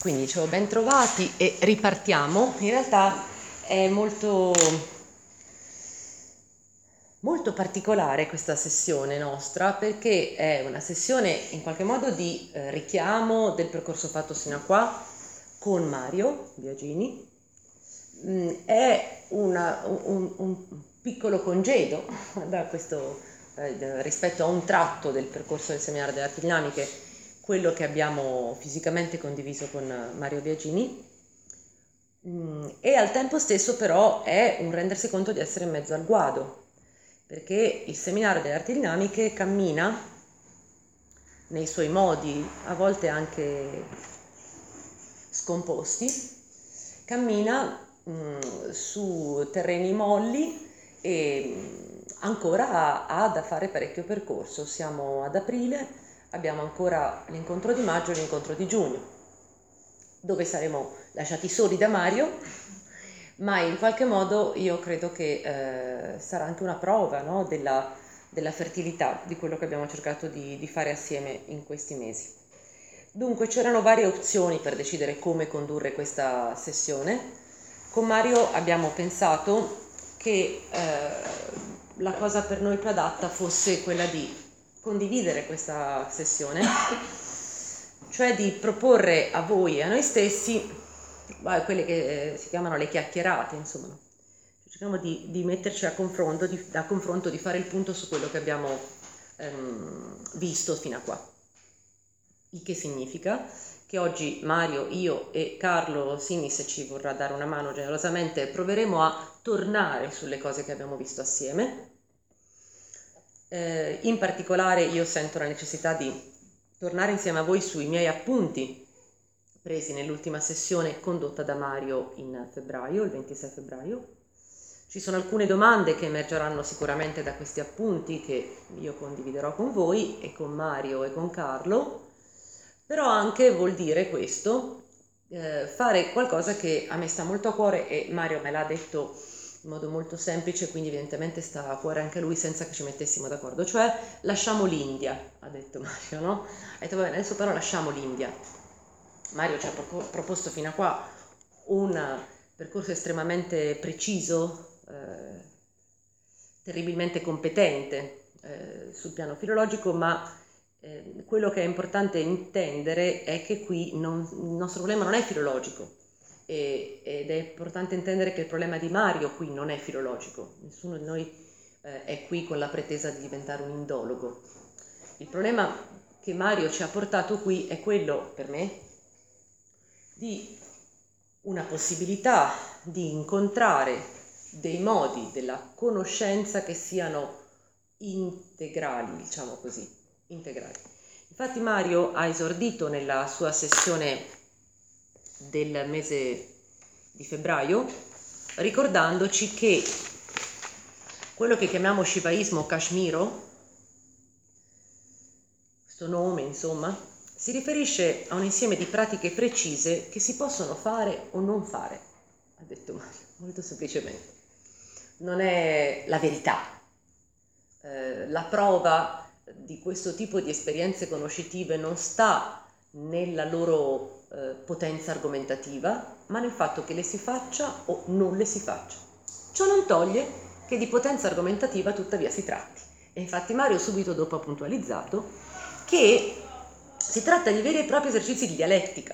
Quindi dicevo ben trovati e ripartiamo. In realtà è molto particolare questa sessione nostra, perché è una sessione in qualche modo di richiamo del percorso fatto sino a qua con Mario Biagini. È un piccolo congedo da questo, rispetto a un tratto del percorso del seminario delle arti dinamiche, quello che abbiamo fisicamente condiviso con Mario Biagini, e al tempo stesso però è un rendersi conto di essere in mezzo al guado, perché il seminario delle arti dinamiche cammina nei suoi modi, a volte anche scomposti, cammina su terreni molli e ancora ha da fare parecchio percorso. Siamo ad aprile, abbiamo ancora l'incontro di maggio e l'incontro di giugno, dove saremo lasciati soli da Mario, ma in qualche modo io credo che sarà anche una prova, no, della fertilità di quello che abbiamo cercato di fare assieme in questi mesi. Dunque c'erano varie opzioni per decidere come condurre questa sessione. Con Mario abbiamo pensato che la cosa per noi più adatta fosse quella di condividere questa sessione, cioè di proporre a voi e a noi stessi quelle che si chiamano le chiacchierate, insomma. Cerchiamo di metterci a confronto, di fare il punto su quello che abbiamo visto fino a qua. Il che significa che oggi Mario, io e Carlo Sini, se ci vorrà dare una mano generosamente, proveremo a tornare sulle cose che abbiamo visto assieme. In particolare io sento la necessità di tornare insieme a voi sui miei appunti presi nell'ultima sessione condotta da Mario in febbraio, il 26 febbraio. Ci sono alcune domande che emergeranno sicuramente da questi appunti che io condividerò con voi e con Mario e con Carlo. Però anche vuol dire questo, fare qualcosa che a me sta molto a cuore e Mario me l'ha detto in modo molto semplice, quindi evidentemente sta a cuore anche lui senza che ci mettessimo d'accordo, cioè lasciamo l'India, ha detto Mario, no? Ha detto va bene, adesso però lasciamo l'India. Mario ci ha proposto fino a qua un percorso estremamente preciso, terribilmente competente sul piano filologico, ma quello che è importante intendere è che qui il nostro problema non è filologico ed è importante intendere che il problema di Mario qui non è filologico. Nessuno di noi è qui con la pretesa di diventare un indologo. Il problema che Mario ci ha portato qui è quello, per me, di una possibilità di incontrare dei modi della conoscenza che siano integrali, diciamo così, integrali. Infatti Mario ha esordito nella sua sessione del mese di febbraio ricordandoci che quello che chiamiamo shivaismo kashmiro, questo nome insomma, si riferisce a un insieme di pratiche precise che si possono fare o non fare, ha detto Mario, molto semplicemente. Non è la verità. La prova di questo tipo di esperienze conoscitive non sta nella loro potenza argomentativa, ma nel fatto che le si faccia o non le si faccia. Ciò non toglie che di potenza argomentativa tuttavia si tratti. E infatti Mario subito dopo ha puntualizzato che si tratta di veri e propri esercizi di dialettica.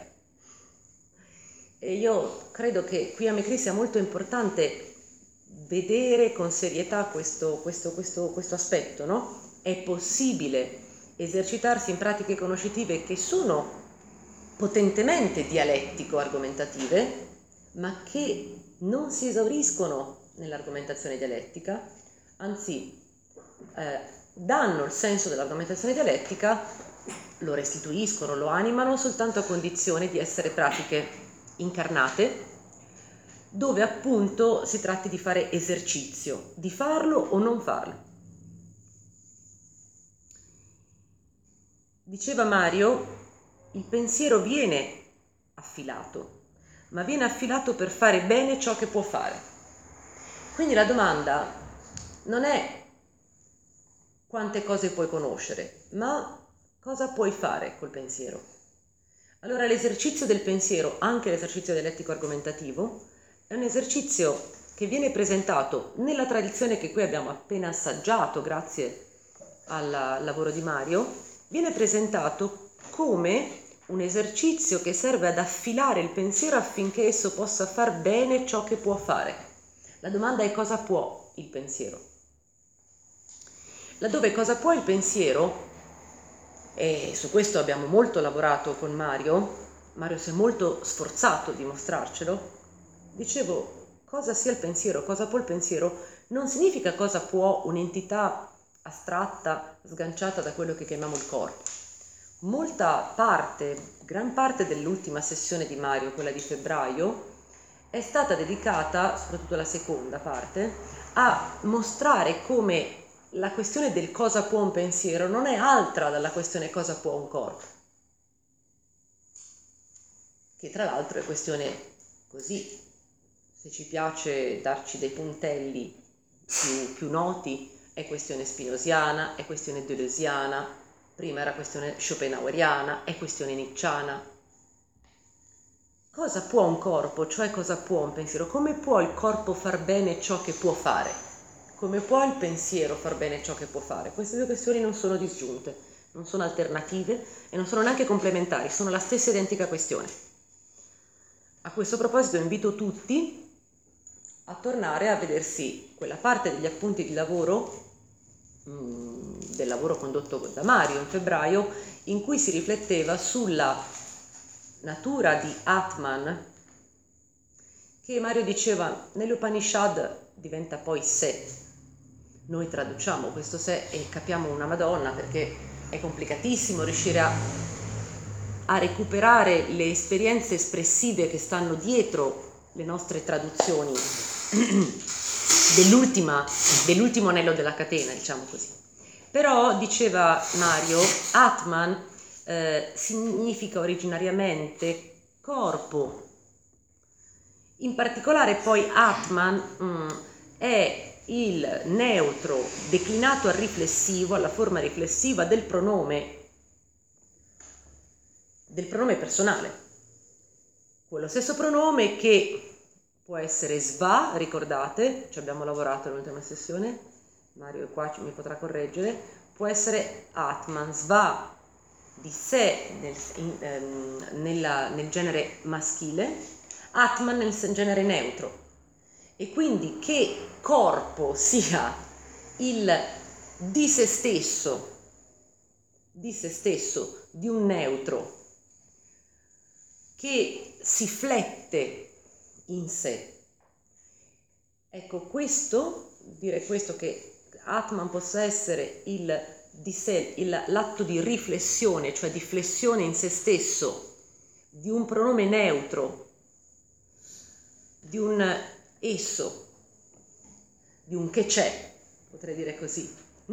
E io credo che qui a Mecri sia molto importante vedere con serietà questo aspetto, no? È possibile esercitarsi in pratiche conoscitive che sono potentemente dialettico-argomentative, ma che non si esauriscono nell'argomentazione dialettica, anzi danno il senso dell'argomentazione dialettica, lo restituiscono, lo animano soltanto a condizione di essere pratiche incarnate, dove appunto si tratti di fare esercizio, di farlo o non farlo. Diceva Mario, il pensiero viene affilato, ma viene affilato per fare bene ciò che può fare. Quindi la domanda non è quante cose puoi conoscere, ma cosa puoi fare col pensiero. Allora l'esercizio del pensiero, anche l'esercizio dell'etico argomentativo, è un esercizio che viene presentato nella tradizione che qui abbiamo appena assaggiato grazie al lavoro di Mario, viene presentato come un esercizio che serve ad affilare il pensiero affinché esso possa far bene ciò che può fare. La domanda è: cosa può il pensiero? Laddove cosa può il pensiero, e su questo abbiamo molto lavorato con Mario si è molto sforzato di mostrarcelo. Dicevo, cosa sia il pensiero, cosa può il pensiero, non significa cosa può un'entità astratta, sganciata da quello che chiamiamo il corpo. Gran parte dell'ultima sessione di Mario, quella di febbraio, è stata dedicata, soprattutto la seconda parte, a mostrare come la questione del cosa può un pensiero non è altra dalla questione cosa può un corpo, che tra l'altro è questione così, se ci piace darci dei puntelli più noti, è questione spinosiana, è questione deleuziana, prima era questione schopenhaueriana, è questione nietzschiana. Cosa può un corpo, cioè cosa può un pensiero? Come può il corpo far bene ciò che può fare? Come può il pensiero far bene ciò che può fare? Queste due questioni non sono disgiunte, non sono alternative e non sono neanche complementari, sono la stessa identica questione. A questo proposito invito tutti a tornare a vedersi quella parte degli appunti di lavoro, del lavoro condotto da Mario in febbraio, in cui si rifletteva sulla natura di Atman, che Mario diceva nelle Upanishad diventa poi sé. Noi traduciamo questo sé e capiamo una Madonna, perché è complicatissimo riuscire a recuperare le esperienze espressive che stanno dietro le nostre traduzioni dell'ultimo anello della catena, diciamo così. Però, diceva Mario, Atman significa originariamente corpo. In particolare poi Atman è il neutro declinato al riflessivo, alla forma riflessiva del pronome personale. Quello stesso pronome che può essere sva, ricordate, ci abbiamo lavorato nell'ultima sessione, Mario qua mi potrà correggere, può essere Atman, sva di sé nel genere maschile, Atman nel genere neutro. E quindi che corpo sia il di se stesso di un neutro che si flette in sé. Ecco, dire questo che Atman possa essere il di sé, l'atto di riflessione, cioè di flessione in se stesso di un pronome neutro, di un esso, di un che c'è, potrei dire così.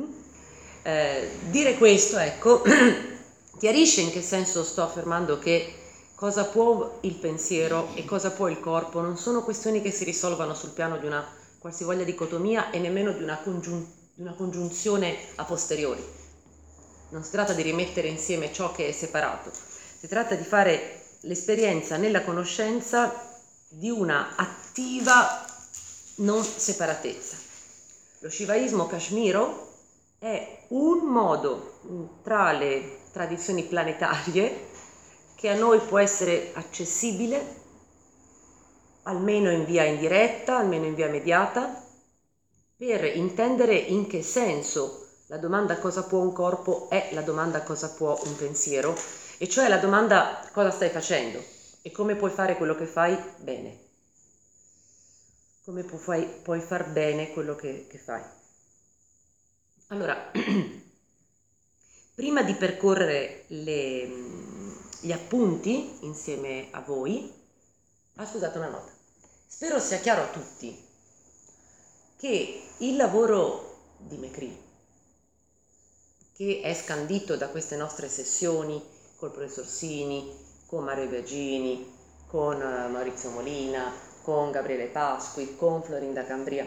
Dire questo, ecco, chiarisce in che senso sto affermando che cosa può il pensiero e cosa può il corpo non sono questioni che si risolvano sul piano di una qualsivoglia dicotomia e nemmeno di una congiunzione a posteriori. Non si tratta di rimettere insieme ciò che è separato, si tratta di fare l'esperienza nella conoscenza di una attiva non separatezza. Lo shivaismo kashmiro è un modo tra le tradizioni planetarie che a noi può essere accessibile, almeno in via indiretta, almeno in via mediata, per intendere in che senso la domanda cosa può un corpo è la domanda cosa può un pensiero, e cioè la domanda cosa stai facendo e come puoi fare quello che fai bene. Come puoi far bene quello che fai. Allora, prima di percorrere gli appunti insieme a voi, scusate una nota, spero sia chiaro a tutti che il lavoro di Mecri, che è scandito da queste nostre sessioni col professor Sini, con Mario Biagini, con Maurizio Molina, con Gabriele Pasqui, con Florinda Cambria.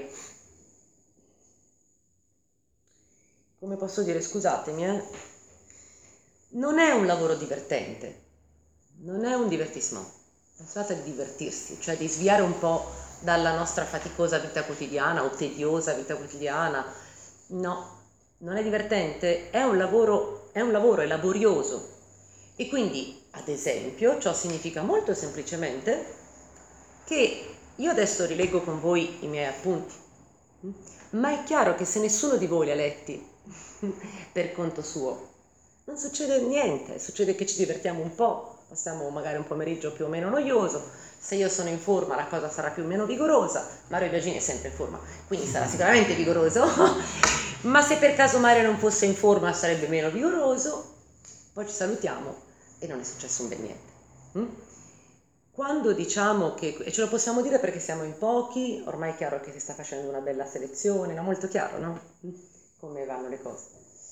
Come posso dire, scusatemi, non è un lavoro divertente, non è un divertissement, si tratta di divertirsi, cioè di sviare un po' dalla nostra faticosa vita quotidiana o tediosa vita quotidiana. No, non è divertente, è un lavoro, è laborioso. E quindi, ad esempio, ciò significa molto semplicemente che io adesso rileggo con voi i miei appunti, ma è chiaro che se nessuno di voi li ha letti per conto suo, non succede niente, succede che ci divertiamo un po', passiamo magari un pomeriggio più o meno noioso. Se io sono in forma la cosa sarà più o meno vigorosa. Mario Biagini è sempre in forma, quindi sarà sicuramente vigoroso. Ma se per caso Mario non fosse in forma sarebbe meno vigoroso. Poi ci salutiamo e non è successo un bel niente. Quando diciamo che, e ce lo possiamo dire perché siamo in pochi, ormai è chiaro che si sta facendo una bella selezione, no? Molto chiaro, no? Come vanno le cose.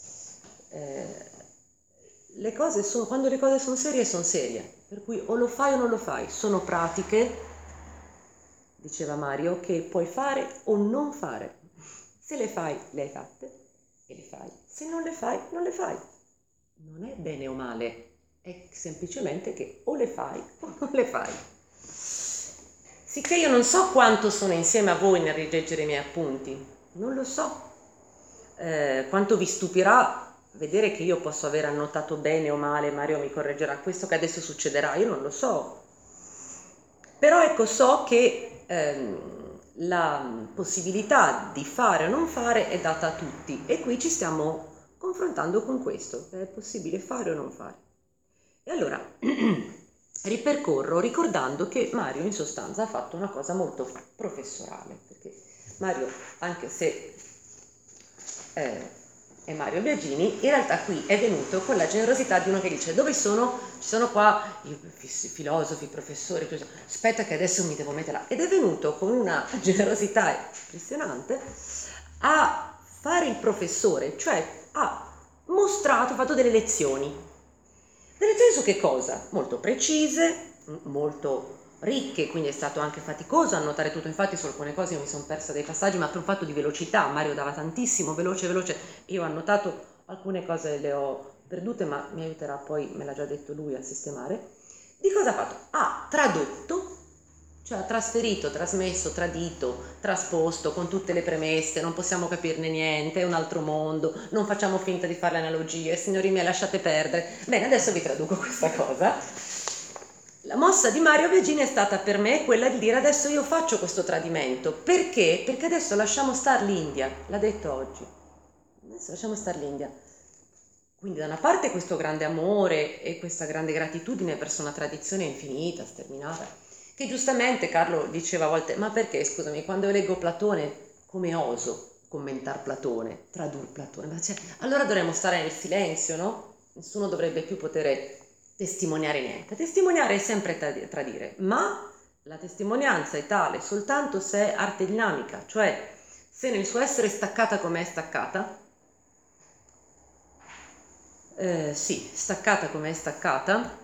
Le cose sono, quando le cose sono serie, per cui o lo fai o non lo fai, sono pratiche, diceva Mario, che puoi fare o non fare. Se le fai, le hai fatte e le fai, se non le fai, non le fai. Non è bene o male, è semplicemente che o le fai o non le fai. Sicché io non so quanto sono insieme a voi nel rileggere i miei appunti, non lo so. Quanto vi stupirà vedere che io posso aver annotato bene o male, Mario mi correggerà, questo che adesso succederà, io non lo so. Però ecco, so che la possibilità di fare o non fare è data a tutti e qui ci stiamo confrontando con questo, è possibile fare o non fare. E allora ripercorro ricordando che Mario in sostanza ha fatto una cosa molto professorale, perché Mario, anche se è Mario Biagini, in realtà qui è venuto con la generosità di uno che dice: dove sono? Ci sono qua i filosofi, professori, aspetta che adesso mi devo mettere là. Ed è venuto con una generosità impressionante a fare il professore, cioè ha mostrato, ha fatto delle lezioni. Delle lezioni su che cosa? Molto precise, molto ricche, quindi è stato anche faticoso annotare tutto. Infatti su alcune cose io mi sono persa dei passaggi, ma per un fatto di velocità. Mario dava tantissimo, veloce, io ho annotato alcune cose, le ho perdute, ma mi aiuterà poi, me l'ha già detto lui, a sistemare. Di cosa ha fatto? Ha tradotto, cioè ha trasferito, trasmesso, tradito, trasposto con tutte le premesse, non possiamo capirne niente, è un altro mondo, non facciamo finta di fare le analogie, signori miei lasciate perdere. Bene, adesso vi traduco questa cosa. La mossa di Mario Biagini è stata per me quella di dire: adesso io faccio questo tradimento. Perché? Perché adesso lasciamo star l'India, l'ha detto oggi. Adesso lasciamo star l'India. Quindi da una parte questo grande amore e questa grande gratitudine verso una tradizione infinita, sterminata, che giustamente Carlo diceva a volte: ma perché, scusami, quando io leggo Platone, come oso commentare Platone, tradurre Platone? Ma cioè, allora dovremmo stare nel silenzio, no? Nessuno dovrebbe più poter testimoniare niente. Testimoniare è sempre tradire, ma la testimonianza è tale soltanto se è arte dinamica, cioè se nel suo essere staccata come è staccata, staccata come è staccata,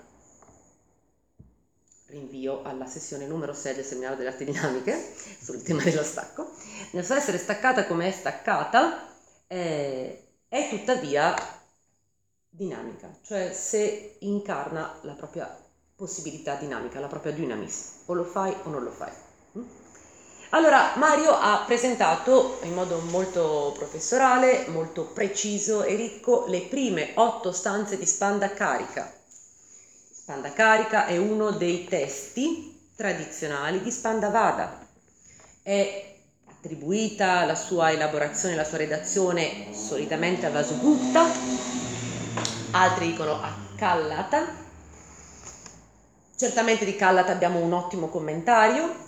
rinvio alla sessione numero 6 del seminario delle arti dinamiche sul tema dello stacco, nel suo essere staccata come è staccata, è tuttavia dinamica, cioè se incarna la propria possibilità dinamica, la propria dynamis, o lo fai o non lo fai. Allora Mario ha presentato in modo molto professorale, molto preciso e ricco le prime 8 stanze di Spanda Carica. Spanda Carica è uno dei testi tradizionali di Spandavada, è attribuita la sua elaborazione, la sua redazione solitamente a Vasugupta, altri dicono a Kallata. Certamente di Kallata abbiamo un ottimo commentario.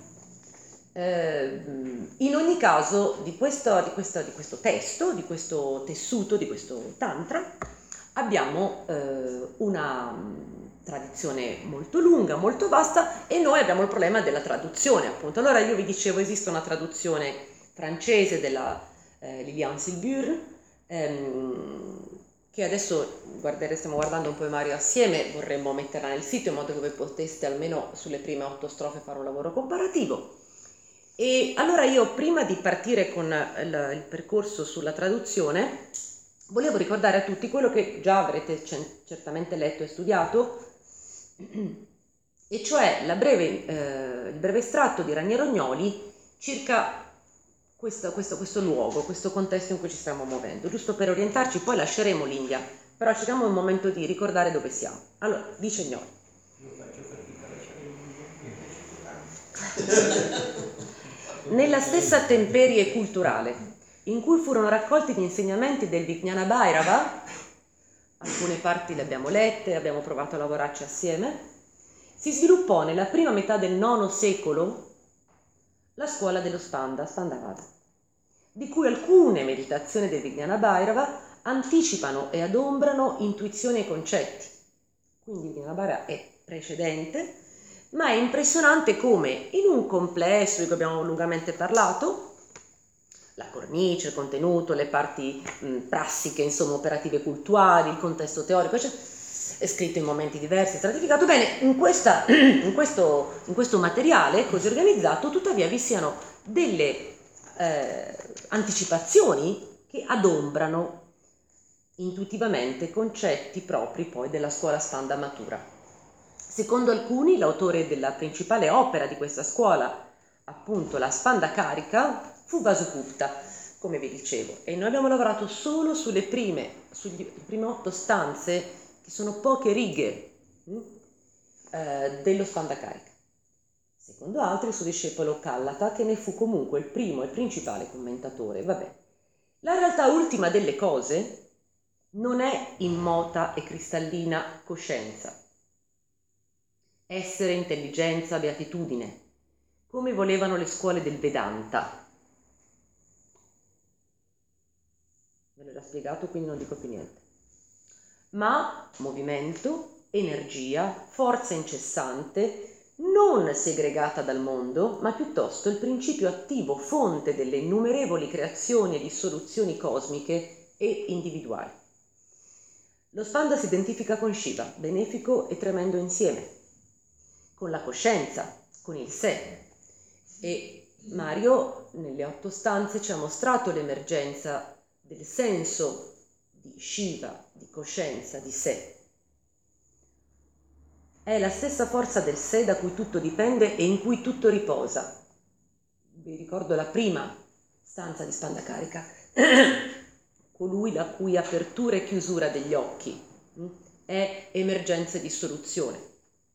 In ogni caso di questo testo, di questo tessuto, di questo tantra, abbiamo una tradizione molto lunga, molto vasta, e noi abbiamo il problema della traduzione, appunto. Allora io vi dicevo, esiste una traduzione francese della Liliane Silbur, che adesso stiamo guardando un po' Mario assieme, vorremmo metterla nel sito in modo che voi poteste almeno sulle prime 8 strofe fare un lavoro comparativo. E allora io, prima di partire con il percorso sulla traduzione, volevo ricordare a tutti quello che già avrete certamente letto e studiato, e cioè il breve estratto di Raniero Rognoli circa questo luogo, questo contesto in cui ci stiamo muovendo, giusto per orientarci. Poi lasceremo l'India, però cerchiamo un momento di ricordare dove siamo. Allora, dice Gnoli. Io faccio fatica a lasciare l'India. Nella stessa temperie culturale in cui furono raccolti gli insegnamenti del Vijnana Bhairava, alcune parti le abbiamo lette, abbiamo provato a lavorarci assieme, si sviluppò nella prima metà del IX secolo la scuola dello Spandavada, di cui alcune meditazioni del Vijnana Bhairava anticipano e adombrano intuizioni e concetti. Quindi il Vijnana Bhairava è precedente, ma è impressionante come in un complesso di cui abbiamo lungamente parlato, la cornice, il contenuto, le parti prassiche, insomma operative cultuali, il contesto teorico, cioè, è scritto in momenti diversi, stratificato. Bene, in questo materiale così organizzato tuttavia vi siano delle anticipazioni che adombrano intuitivamente concetti propri poi della scuola Spanda matura. Secondo alcuni, l'autore della principale opera di questa scuola, appunto la Spanda Karika, fu Vasugupta, come vi dicevo, e noi abbiamo lavorato solo sulle prime 8 stanze, che sono poche righe, dello Spanda Karika. Secondo altri, il suo discepolo Kallata, che ne fu comunque il primo e principale commentatore. Vabbè, la realtà ultima delle cose non è immota e cristallina coscienza, essere, intelligenza, beatitudine, come volevano le scuole del Vedanta. Ve l'ho già spiegato, quindi non dico più niente. Ma movimento, energia, forza incessante, non segregata dal mondo, ma piuttosto il principio attivo, fonte delle innumerevoli creazioni e dissoluzioni cosmiche e individuali. Lo Spanda si identifica con Shiva, benefico e tremendo insieme, con la coscienza, con il sé. E Mario nelle 8 stanze ci ha mostrato l'emergenza del senso di Shiva, di coscienza, di sé. È la stessa forza del sé da cui tutto dipende e in cui tutto riposa. Vi ricordo la prima stanza di Spanda Karika, colui la cui apertura e chiusura degli occhi è emergenza e dissoluzione.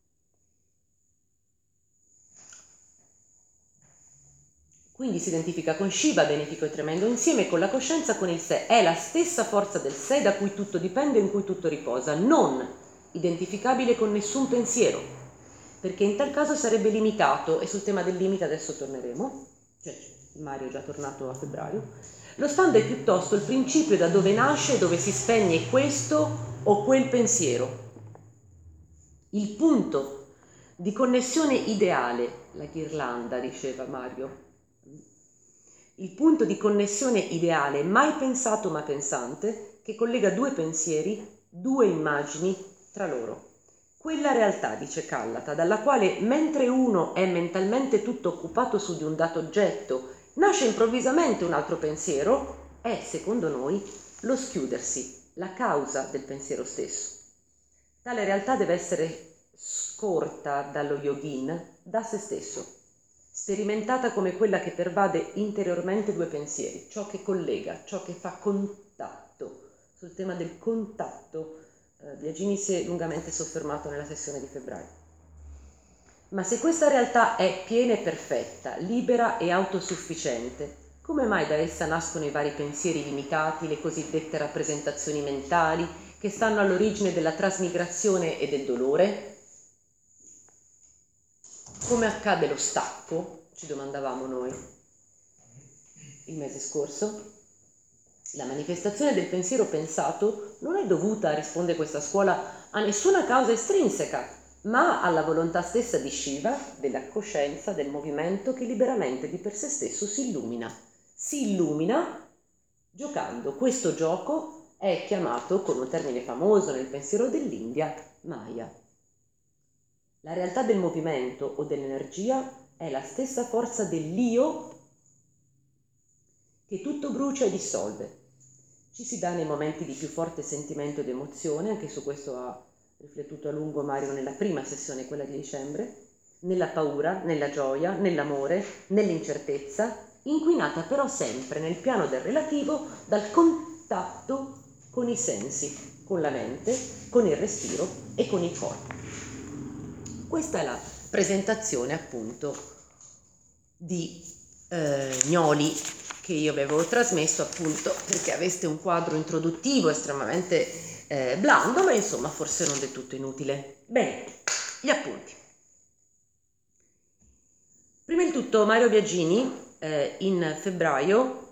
Quindi si identifica con Shiva, benefico e tremendo insieme, con la coscienza, con il sé. È la stessa forza del sé da cui tutto dipende e in cui tutto riposa, non identificabile con nessun pensiero, perché in tal caso sarebbe limitato, e sul tema del limite adesso torneremo, cioè Mario è già tornato a febbraio. Lo Spanda è piuttosto il principio da dove nasce e dove si spegne questo o quel pensiero, il punto di connessione ideale, la ghirlanda, diceva Mario, il punto di connessione ideale, mai pensato ma pensante, che collega 2 pensieri, 2 immagini tra loro. Quella realtà, dice Kallata, dalla quale, mentre uno è mentalmente tutto occupato su di un dato oggetto, nasce improvvisamente un altro pensiero, è, secondo noi, lo schiudersi, la causa del pensiero stesso. Tale realtà deve essere scorta dallo yogin da se stesso, sperimentata come quella che pervade interiormente 2 pensieri, ciò che collega, ciò che fa contatto. Sul tema del contatto Biagini si è lungamente soffermato nella sessione di febbraio. Ma se questa realtà è piena e perfetta, libera e autosufficiente, come mai da essa nascono i vari pensieri limitati, le cosiddette rappresentazioni mentali, che stanno all'origine della trasmigrazione e del dolore? Come accade lo stacco? Ci domandavamo noi il mese scorso. La manifestazione del pensiero pensato non è dovuta, risponde questa scuola, a nessuna causa estrinseca, ma alla volontà stessa di Shiva, della coscienza, del movimento che liberamente di per sé stesso si illumina. Si illumina giocando. Questo gioco è chiamato, con un termine famoso nel pensiero dell'India, Maya. La realtà del movimento o dell'energia è la stessa forza dell'io che tutto brucia e dissolve. Ci si dà nei momenti di più forte sentimento ed emozione, anche su questo ha riflettuto a lungo Mario nella prima sessione, quella di dicembre, nella paura, nella gioia, nell'amore, nell'incertezza, inquinata però sempre nel piano del relativo dal contatto con i sensi, con la mente, con il respiro e con il corpo. Questa è la presentazione appunto di Gnoli, che io vi avevo trasmesso appunto perché aveste un quadro introduttivo estremamente blando, ma insomma forse non del tutto inutile. Bene, gli appunti. Prima di tutto Mario Biagini in febbraio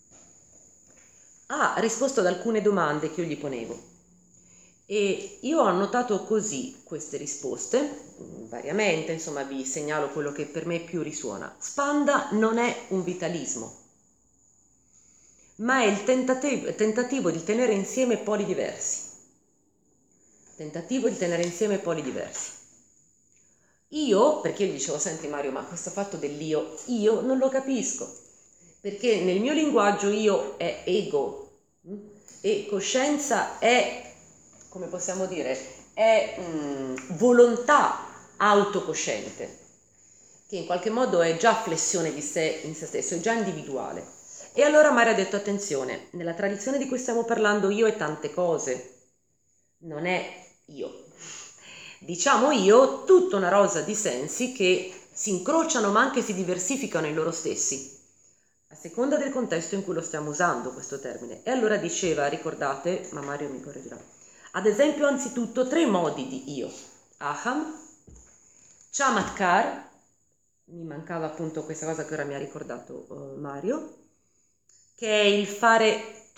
ha risposto ad alcune domande che io gli ponevo e io ho annotato così queste risposte, variamente, insomma vi segnalo quello che per me più risuona. Spanda non è un vitalismo, ma è il tentativo di tenere insieme poli diversi. Tentativo di tenere insieme poli diversi. Io, perché io gli dicevo, senti Mario, ma questo fatto io non lo capisco, perché nel mio linguaggio io è ego e coscienza è, come possiamo dire, è volontà autocosciente, che in qualche modo è già flessione di sé in se stesso, è già individuale. E allora Mario ha detto, attenzione, nella tradizione di cui stiamo parlando io è tante cose, non è io. Diciamo io, tutta una rosa di sensi che si incrociano ma anche si diversificano in loro stessi, a seconda del contesto in cui lo stiamo usando questo termine. E allora diceva, ricordate, ma Mario mi correggerà, ad esempio anzitutto 3 modi di io. Aham, Chamatkar, mi mancava appunto questa cosa che ora mi ha ricordato Mario, che è il fare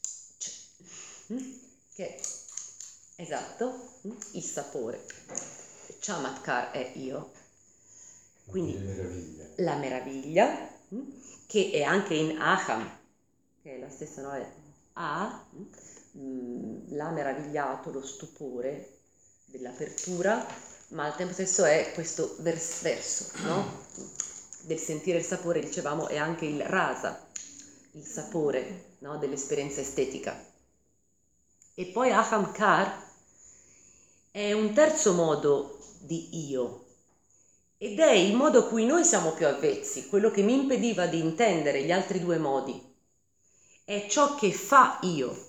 che è esatto, il sapore. Chamatkar è io, quindi la meraviglia, che è anche in Aham, che è la stessa, no? È la meravigliato, lo stupore dell'apertura, ma al tempo stesso è questo verso, no? Del sentire il sapore, dicevamo, è anche il rasa, il sapore, no? Dell'esperienza estetica. E poi Ahamkar è un terzo modo di io, ed è il modo a cui noi siamo più avvezzi, quello che mi impediva di intendere gli altri 2 modi. È ciò che fa io,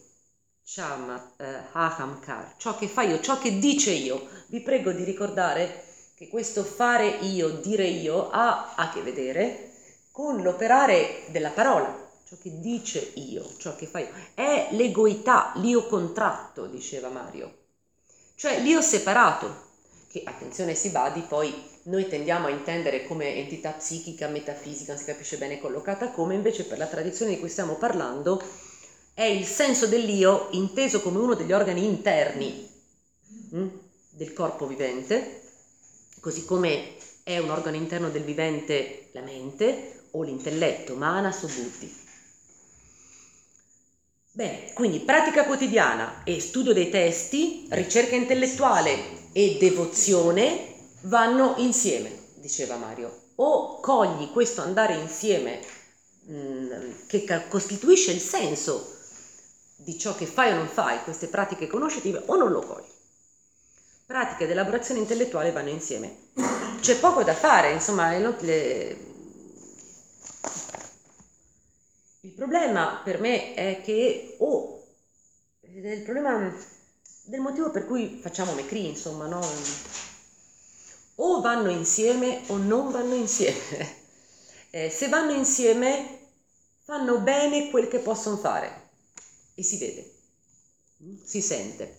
Ahamkar, ciò che fa io, ciò che dice io. Vi prego di ricordare che questo fare io, dire io, ha a che vedere con l'operare della parola. Ciò che dice io, ciò che fa io, è l'egoità, l'io contratto, diceva Mario, cioè l'io separato, che attenzione si badi, poi noi tendiamo a intendere come entità psichica, metafisica, non si capisce bene collocata come, invece per la tradizione di cui stiamo parlando è il senso dell'io inteso come uno degli organi interni del corpo vivente, così come è un organo interno del vivente la mente o l'intelletto, manas o buddhi. Bene, quindi pratica quotidiana e studio dei testi, ricerca intellettuale e devozione vanno insieme, diceva Mario. O cogli questo andare insieme che costituisce il senso di ciò che fai o non fai, queste pratiche conoscitive, o non lo cogli. Pratica ed elaborazione intellettuale vanno insieme. C'è poco da fare, insomma, è inutile. Il problema per me è che, il problema del motivo per cui facciamo Mecri, insomma, no? O vanno insieme o non vanno insieme. Se vanno insieme, fanno bene quel che possono fare e si vede, si sente.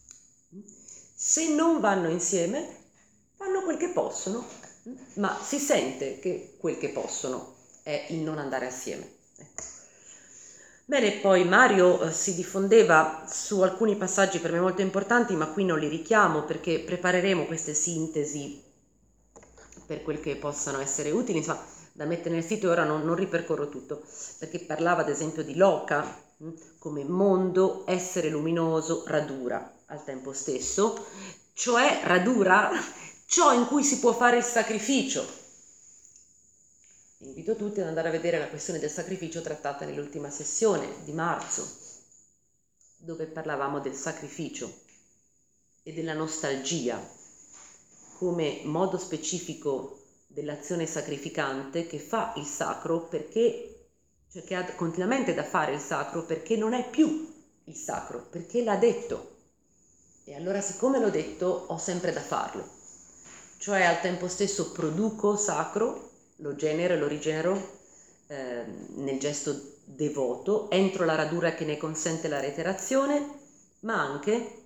Se non vanno insieme, fanno quel che possono, ma si sente che quel che possono è il non andare assieme. Bene, poi Mario si diffondeva su alcuni passaggi per me molto importanti, ma qui non li richiamo perché prepareremo queste sintesi per quel che possano essere utili, insomma, da mettere nel sito. Ora non ripercorro tutto, perché parlava ad esempio di loka come mondo, essere luminoso, radura al tempo stesso, cioè radura ciò in cui si può fare il sacrificio. Invito tutti ad andare a vedere la questione del sacrificio trattata nell'ultima sessione di marzo, dove parlavamo del sacrificio e della nostalgia come modo specifico dell'azione sacrificante che fa il sacro perché, cioè che ha continuamente da fare il sacro perché non è più il sacro, perché l'ha detto. E allora, siccome l'ho detto, ho sempre da farlo. Cioè al tempo stesso produco sacro, lo genero e lo rigenero nel gesto devoto, entro la radura che ne consente la reiterazione, ma anche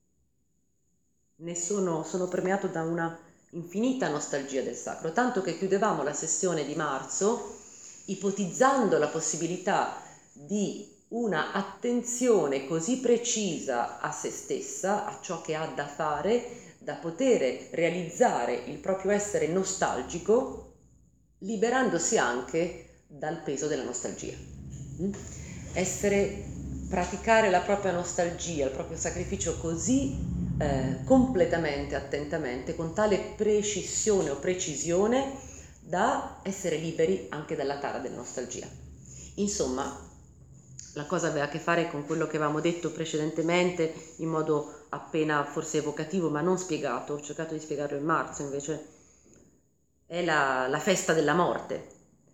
sono permeato da una infinita nostalgia del sacro, tanto che chiudevamo la sessione di marzo ipotizzando la possibilità di una attenzione così precisa a se stessa, a ciò che ha da fare, da poter realizzare il proprio essere nostalgico, liberandosi anche dal peso della nostalgia. Praticare la propria nostalgia, il proprio sacrificio così completamente, attentamente, con tale precisione o precisione da essere liberi anche dalla tara della nostalgia. Insomma, la cosa aveva a che fare con quello che avevamo detto precedentemente in modo appena forse evocativo ma non spiegato, ho cercato di spiegarlo in marzo invece, è la festa della morte.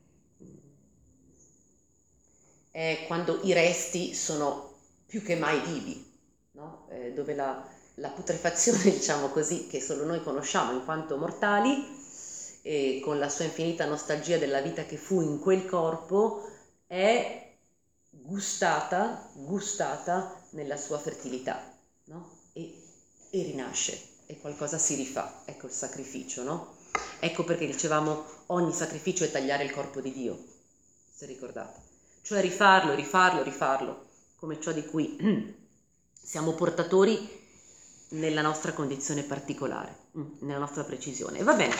È quando i resti sono più che mai vivi, no? Dove la putrefazione, diciamo così, che solo noi conosciamo in quanto mortali, e con la sua infinita nostalgia della vita che fu in quel corpo, è gustata nella sua fertilità, no? E rinasce, e qualcosa si rifà, ecco il sacrificio, no? Ecco perché dicevamo ogni sacrificio è tagliare il corpo di Dio, se ricordate, cioè rifarlo, come ciò di cui siamo portatori nella nostra condizione particolare, nella nostra precisione. Va bene.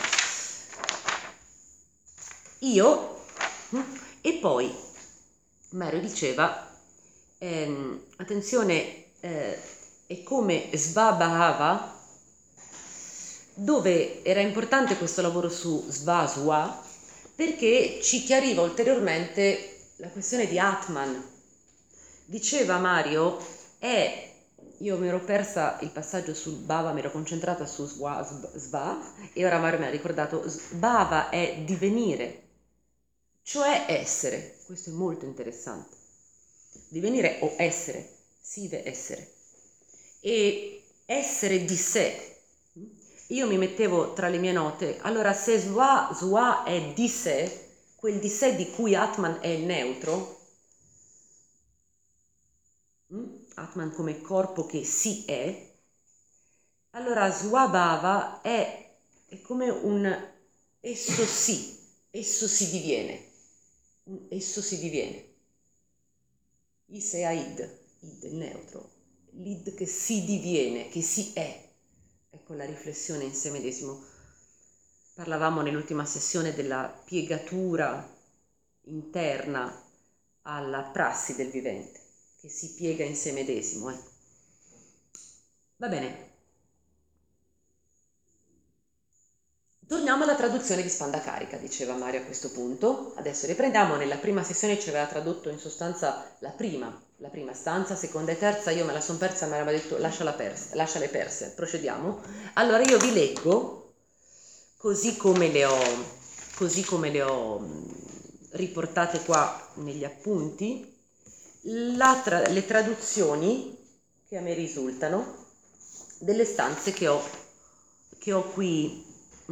E poi Mario diceva, attenzione, è come Svabhava, dove era importante questo lavoro su Svasva, perché ci chiariva ulteriormente la questione di Atman. Diceva Mario, io mi ero persa il passaggio sul Bhava, mi ero concentrata su Sva, e ora Mario mi ha ricordato, Bhava è divenire, cioè essere. Questo è molto interessante. Divenire o essere, sive essere. E essere di sé. Io mi mettevo tra le mie note, allora se Sva è di sé, quel di sé di cui Atman è il neutro, Atman come corpo che si è, allora Svabhava è come un esso si diviene, esso si diviene. Ise id, il neutro, l'id che si diviene, che si è. Ecco la riflessione in sé medesimo. Parlavamo nell'ultima sessione della piegatura interna alla prassi del vivente, che si piega in sé medesimo. Va bene. Torniamo alla traduzione di Spandacarica, diceva Mario a questo punto. Adesso riprendiamo. Nella prima sessione ci aveva tradotto in sostanza la prima stanza, seconda e terza. Io me la son persa, mi aveva detto lasciale perse. Procediamo. Allora io vi leggo, così come le ho riportate qua negli appunti, le traduzioni che a me risultano delle stanze che ho qui,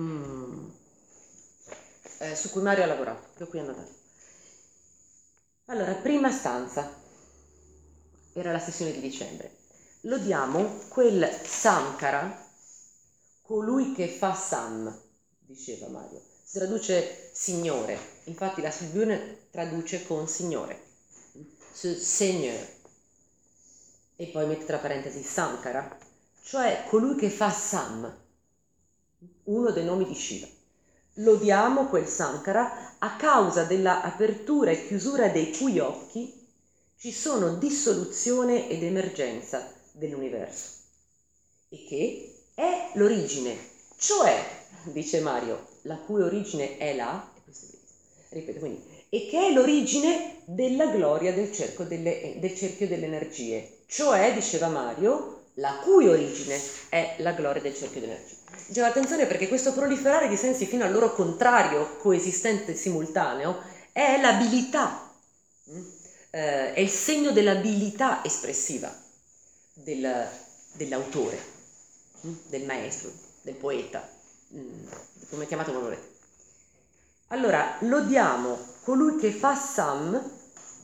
su cui Mario ha lavorato, che ho qui annotato. Allora, prima stanza, era la sessione di dicembre. Lodiamo quel Samkara, colui che fa Sam, diceva Mario. Si traduce signore, infatti la Silvione traduce con signore, Seigneur, e poi mette tra parentesi Sankara, cioè colui che fa Sam, uno dei nomi di Shiva. Lodiamo quel Sankara a causa della apertura e chiusura dei cui occhi ci sono dissoluzione ed emergenza dell'universo, e che è l'origine, cioè, dice Mario, la cui origine è là, ripeto quindi, e che è l'origine della gloria del cerchio delle energie, cioè, diceva Mario, la cui origine è la gloria del cerchio dell'energia. Dicevo attenzione perché questo proliferare di sensi fino al loro contrario, coesistente e simultaneo, è l'abilità, è il segno dell'abilità espressiva dell'autore, del maestro, del poeta, come chiamato come volete. Allora, lodiamo colui che fa Sam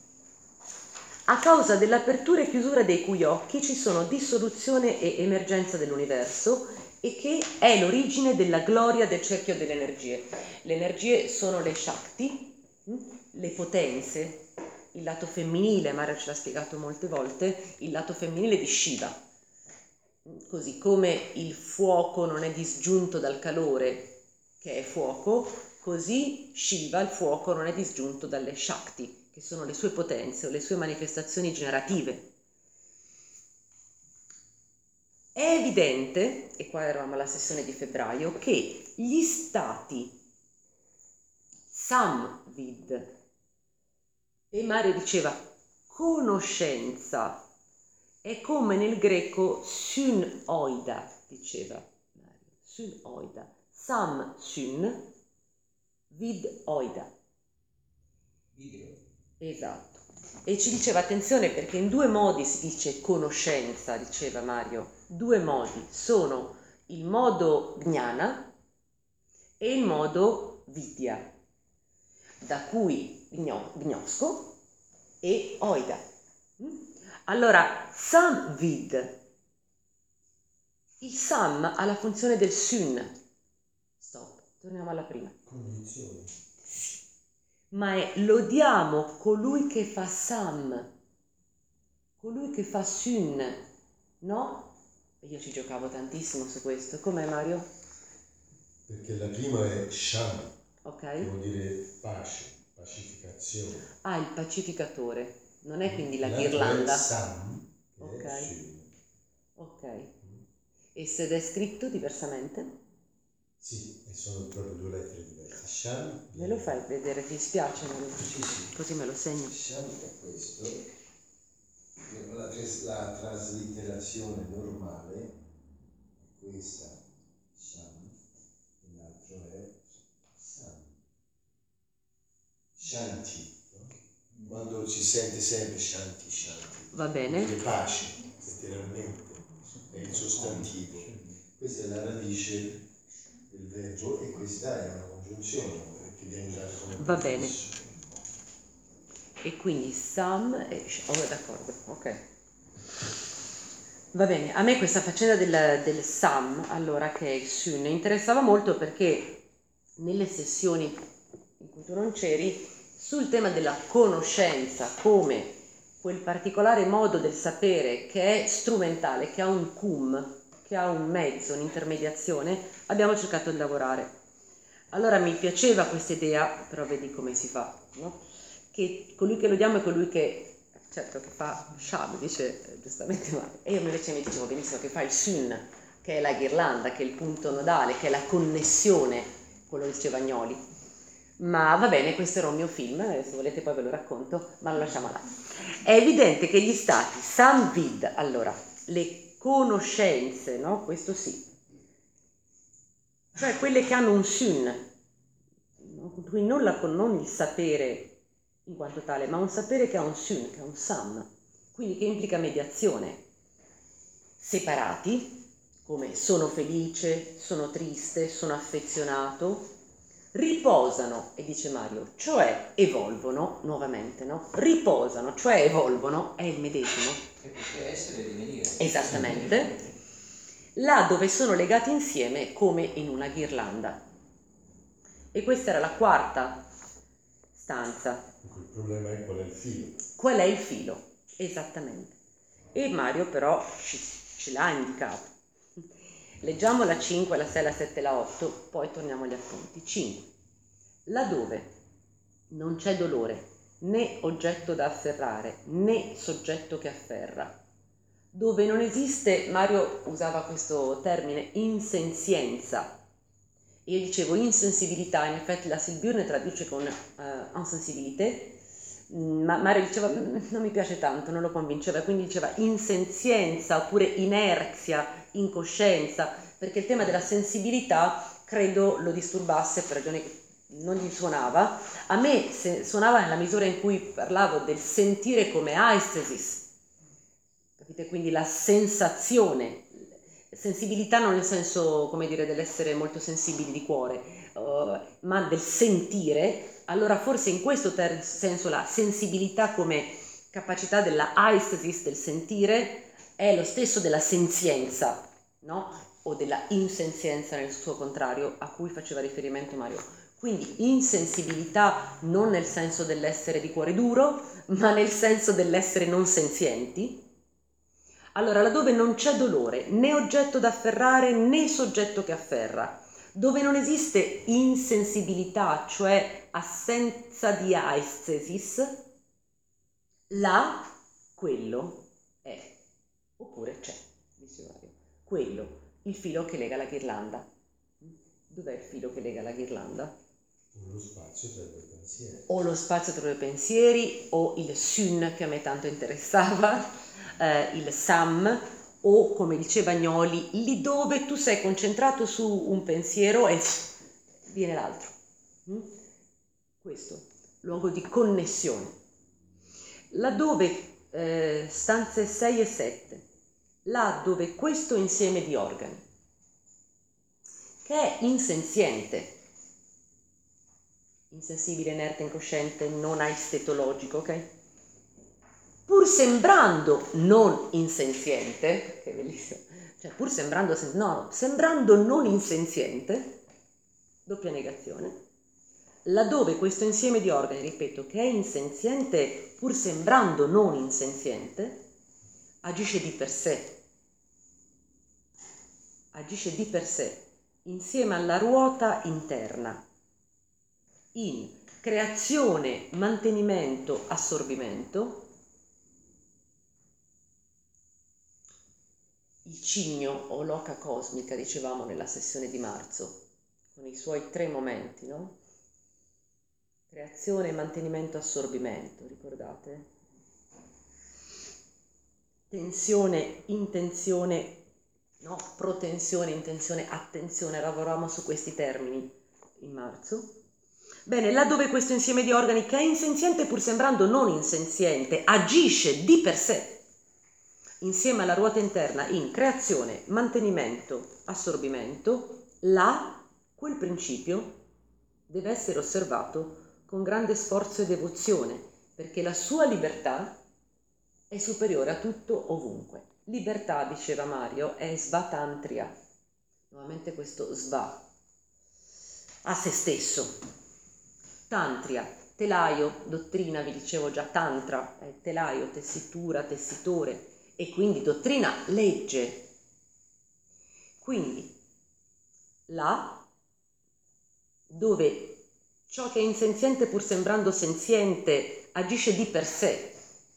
a causa dell'apertura e chiusura dei cui occhi ci sono dissoluzione e emergenza dell'universo e che è l'origine della gloria del cerchio delle energie. Le energie sono le Shakti, le potenze, il lato femminile, Mario ce l'ha spiegato molte volte, il lato femminile di Shiva. Così come il fuoco non è disgiunto dal calore, che è fuoco, così Shiva, il fuoco, non è disgiunto dalle Shakti, che sono le sue potenze o le sue manifestazioni generative. È evidente, e qua eravamo alla sessione di febbraio, che gli stati Samvid, e Mario diceva conoscenza, è come nel greco synoida, diceva Mario, synoida, sam syn, vid oida. Esatto. E ci diceva attenzione perché in due modi si dice conoscenza, diceva Mario, due modi, sono il modo gnana e il modo vidya, da cui gnosco e oida. Allora, samvid, il sam ha la funzione del sun. Stop, torniamo alla prima. Condizione. Sì, ma è lodiamo colui che fa sam, colui che fa sun, no? Io ci giocavo tantissimo su questo. Com'è Mario? Perché la prima è Sham, Ok. che vuol dire pace, pacificazione. Ah, il pacificatore. Non è quindi la L'altro ghirlanda. è Sam, che Ok. è Shun. Ok. E se è scritto diversamente? Sì, e sono proprio due lettere diverse. Sham. Me lo fai vedere? Ti spiace? Sì, sì. Così me lo segno. Sham è questo. La traslitterazione normale è questa, Sham, e l'altro è Sam. Shanti, no? Quando si sente sempre Shanti, Shanti. Va bene. È pace, letteralmente, è il sostantivo. Questa è la radice del verbo e questa è una congiunzione che viene usata come Va bene. prefisso. E quindi Sam e d'accordo, ok. Va bene, a me questa faccenda del Sam, allora che è il Sun, interessava molto perché nelle sessioni in cui tu non c'eri, sul tema della conoscenza come quel particolare modo del sapere che è strumentale, che ha un cum, che ha un mezzo, un'intermediazione, abbiamo cercato di lavorare. Allora mi piaceva questa idea, però vedi come si fa, no? Che colui che lodiamo è colui che, certo, che fa Shab, dice giustamente Mario, e io invece mi dicevo benissimo che fa il Sun, che è la ghirlanda, che è il punto nodale, che è la connessione, quello che diceva Agnoli. Ma va bene, questo era un mio film, se volete poi ve lo racconto, ma lo lasciamo là. È evidente che gli stati Samvid, allora, le conoscenze, no? Questo sì, cioè quelle che hanno un Sun, no? Quindi non il sapere in quanto tale, ma un sapere che ha un Sun, che ha un Sam, quindi che implica mediazione, separati, come sono felice, sono triste, sono affezionato, riposano, e dice Mario, cioè evolvono, nuovamente, no? Riposano, cioè evolvono, è il medesimo. Perché essere e divenire. Esattamente. Là dove sono legati insieme come in una ghirlanda. E questa era la quarta stanza. Il problema è qual è il filo. Qual è il filo? Esattamente. E Mario però ce l'ha indicato. Leggiamo la 5, la 6, la 7 e la 8, poi torniamo agli appunti. 5. Laddove non c'è dolore, né oggetto da afferrare, né soggetto che afferra. Dove non esiste, Mario usava questo termine, insenzienza. Io dicevo insensibilità, in effetti la Silburne traduce con insensibilité, Ma Mario diceva non mi piace tanto, non lo convinceva, quindi diceva insenzienza oppure inerzia, incoscienza, perché il tema della sensibilità credo lo disturbasse per ragioni che non gli suonava. A me suonava nella misura in cui parlavo del sentire come aesthesis, capite? Quindi la sensazione, sensibilità non nel senso, come dire, dell'essere molto sensibili di cuore, ma del sentire. Allora forse in questo senso la sensibilità come capacità della aesthesis, del sentire, è lo stesso della senzienza, no? O della insenzienza nel suo contrario, a cui faceva riferimento Mario. Quindi insensibilità non nel senso dell'essere di cuore duro, ma nel senso dell'essere non senzienti. Allora, laddove non c'è dolore, né oggetto da afferrare né soggetto che afferra, dove non esiste insensibilità, cioè assenza di aesthesis, là quello è, oppure c'è, diceva Mario, quello, il filo che lega la ghirlanda. Dov'è il filo che lega la ghirlanda? Lo spazio tra i due pensieri. O lo spazio tra i due pensieri, o il sun che a me tanto interessava, il sam, o come diceva Agnoli, lì dove tu sei concentrato su un pensiero e viene l'altro. Questo, luogo di connessione. Laddove stanze 6 e 7, là dove questo insieme di organi, che è insenziente, insensibile, inerte, incosciente, non aestetologico, ok? Pur sembrando non insenziente, che bellissimo, cioè pur sembrando, sembrando non insenziente, doppia negazione, laddove questo insieme di organi, ripeto, che è insenziente pur sembrando non insenziente, agisce di per sé, insieme alla ruota interna, in creazione, mantenimento, assorbimento. Il cigno o l'oca cosmica, dicevamo nella sessione di marzo, con i suoi 3 momenti, no? Creazione, mantenimento, assorbimento, ricordate? Tensione, intenzione, no? Protensione, intenzione, attenzione, lavoravamo su questi termini in marzo. Bene, laddove questo insieme di organi che è insenziente pur sembrando non insenziente, agisce di per sé, insieme alla ruota interna in creazione, mantenimento, assorbimento, là quel principio deve essere osservato con grande sforzo e devozione, perché la sua libertà è superiore a tutto ovunque. Libertà, diceva Mario, è svatantria, nuovamente questo sva, a se stesso. Tantria, telaio, dottrina, vi dicevo già, tantra, telaio, tessitura, tessitore, e quindi dottrina, legge. Quindi là dove ciò che è insenziente pur sembrando senziente agisce di per sé,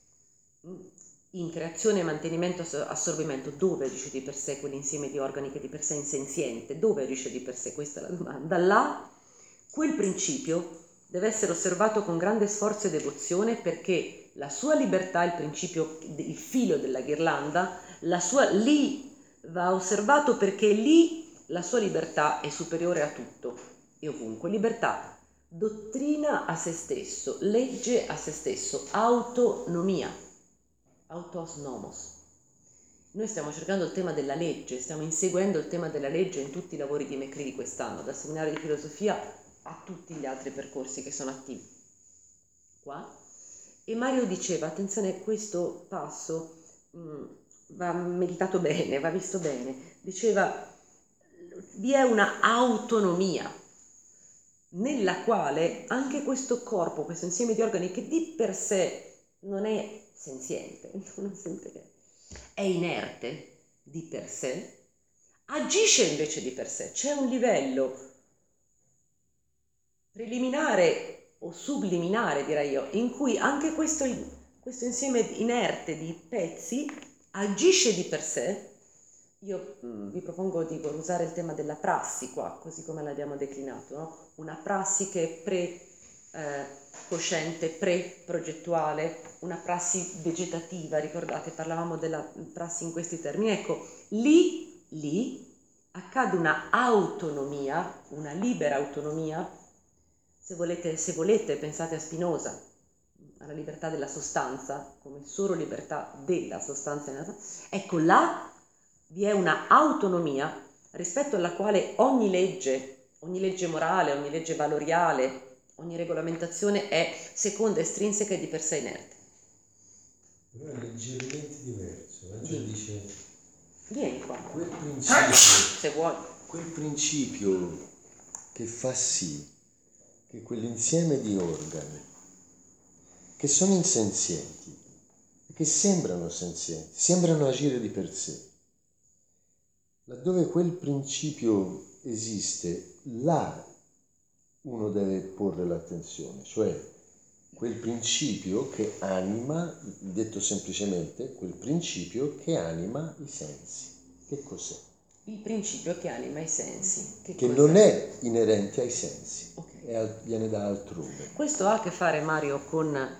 in creazione, mantenimento, assorbimento, dove agisce di per sé quell'insieme di organi che di per sé è insenziente? Dove agisce di per sé? Questa è la domanda. Là quel principio deve essere osservato con grande sforzo e devozione, perché la sua libertà, il principio, il filo della ghirlanda, lì va osservato, perché lì la sua libertà è superiore a tutto e ovunque. Libertà, dottrina a se stesso, legge a se stesso, autonomia, autos nomos. Noi stiamo cercando il tema della legge, stiamo inseguendo il tema della legge in tutti i lavori di Mecri di quest'anno, dal seminario di filosofia a tutti gli altri percorsi che sono attivi qua. E Mario diceva, attenzione, questo passo va meditato bene, va visto bene, diceva vi è una autonomia nella quale anche questo corpo, questo insieme di organi che di per sé non è senziente, non sente che è inerte di per sé, agisce invece di per sé. C'è un livello preliminare o subliminare, direi io, in cui anche questo insieme inerte di pezzi agisce di per sé. Io vi propongo di usare il tema della prassi qua, così come l'abbiamo declinato, no? Una prassi che è cosciente, pre-progettuale, una prassi vegetativa, ricordate, parlavamo della prassi in questi termini, ecco, lì accade una autonomia, una libera autonomia, se volete pensate a Spinoza, alla libertà della sostanza, come solo libertà della sostanza, ecco là vi è una autonomia rispetto alla quale ogni legge morale, ogni legge valoriale, ogni regolamentazione è seconda, estrinseca e di per sé inerte. Però è leggermente diverso, cioè dice vieni qua, quel principio, se vuoi, quel principio che fa sì che quell'insieme di organi che sono insenzienti, che sembrano senzienti, sembrano agire di per sé, laddove quel principio esiste, là uno deve porre l'attenzione, cioè quel principio che anima, detto semplicemente, quel principio che anima i sensi. Che cos'è? Il principio che anima i sensi. Che non è inerente ai sensi, okay. Viene da altrove. Questo ha a che fare, Mario, con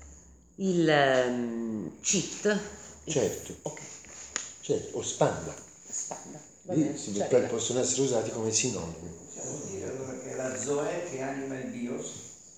il cheat? Certo. Ok. Certo, o spanda. Spanda. Poi possono essere usati come sinonimi. Possiamo dire allora che è la Zoe che anima il bios?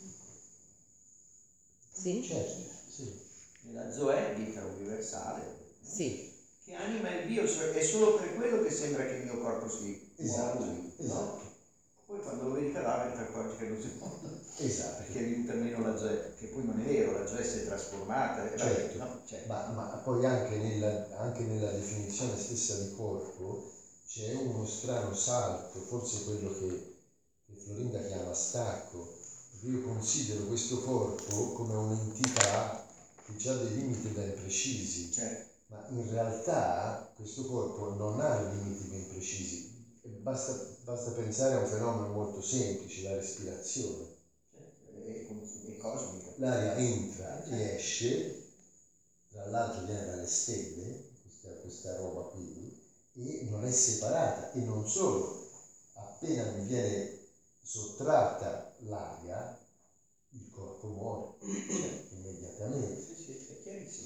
Sì? Certo, sì. La Zoe, vita universale. Sì. Che anima il bios è solo per quello che sembra che il mio corpo si Esatto, muovi, esatto. no? Poi quando lo vedi cadavere ti accorgi che non si muove. Esatto. Perché è venuta meno la Zoe, che poi non è vero, la Zoe si è trasformata. Certo, no? Certo. ma poi anche nella definizione stessa di corpo c'è uno strano salto, forse quello che Florinda chiama stacco. Io considero questo corpo come un'entità che già ha dei limiti ben precisi, Certo. ma in realtà questo corpo non ha limiti ben precisi. Basta pensare a un fenomeno molto semplice, la respirazione. È cosmica. L'aria entra e esce, tra l'altro viene dalle stelle, questa roba qui, e non è separata. E non solo, appena mi viene sottratta l'aria, il corpo muore, immediatamente. Sì, è chiarissimo.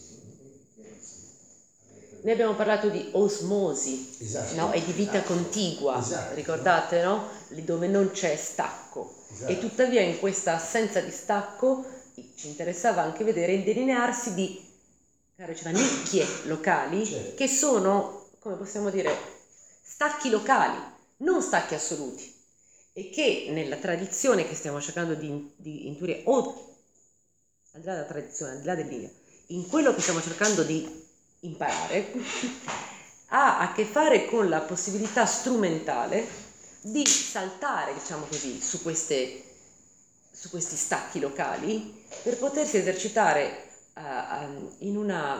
Noi abbiamo parlato di osmosi, Esatto. no? E di vita contigua, esatto, ricordate, no? Lì dove non c'è stacco. Esatto. E tuttavia in questa assenza di stacco ci interessava anche vedere il delinearsi di, caro diceva, nicchie locali, certo, che sono, come possiamo dire, stacchi locali, non stacchi assoluti, e che nella tradizione che stiamo cercando di intuire, o al di là della tradizione, al di là dell'idea, in quello che stiamo cercando di imparare, ha a che fare con la possibilità strumentale di saltare, diciamo così, su questi stacchi locali per potersi esercitare in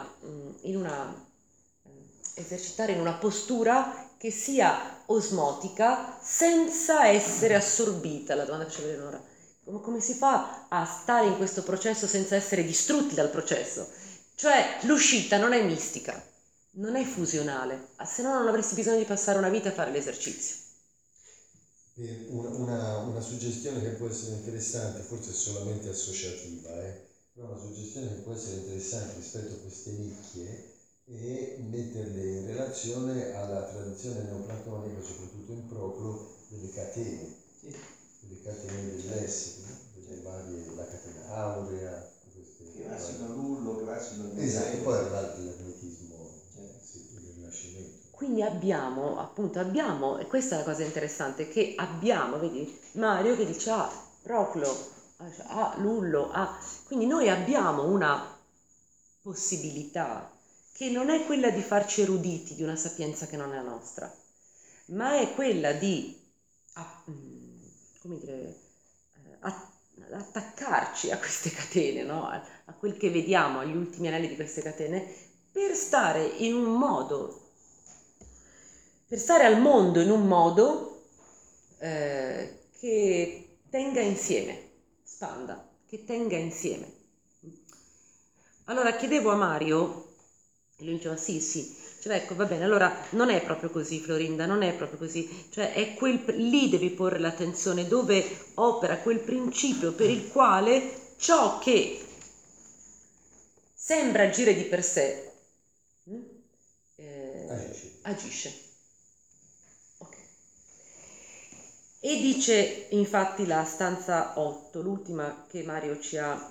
una postura che sia osmotica senza essere assorbita. La domanda che faccio vedere ora. Come si fa a stare in questo processo senza essere distrutti dal processo? Cioè l'uscita non è mistica, non è fusionale, se no non avresti bisogno di passare una vita a fare l'esercizio. Una suggestione che può essere interessante, forse è solamente associativa, però una suggestione che può essere interessante rispetto a queste nicchie è metterle in relazione alla tradizione neoplatonica, soprattutto in Proclo, delle catene, delle catene dell'essere, delle varie, la catena aurea, che va sino a Lullo, che va sino a esatto, poi l'ermetismo, il Rinascimento. Quindi abbiamo, e questa è la cosa interessante, che abbiamo, vedi, Mario che dice Proclo, Lullo, quindi noi abbiamo una possibilità che non è quella di farci eruditi di una sapienza che non è la nostra, ma è quella di, come dire, attaccarci a queste catene, no? A quel che vediamo, agli ultimi anelli di queste catene, per stare in un modo, per stare al mondo in un modo che tenga insieme, spanda, che tenga insieme. Allora chiedevo a Mario, e lui diceva sì, Diceva, ecco, va bene, allora non è proprio così, Florinda, non è proprio così, cioè è lì devi porre l'attenzione, dove opera quel principio per il quale ciò che sembra agire di per sé agisce. Ok. E dice infatti la stanza 8, l'ultima che Mario ci ha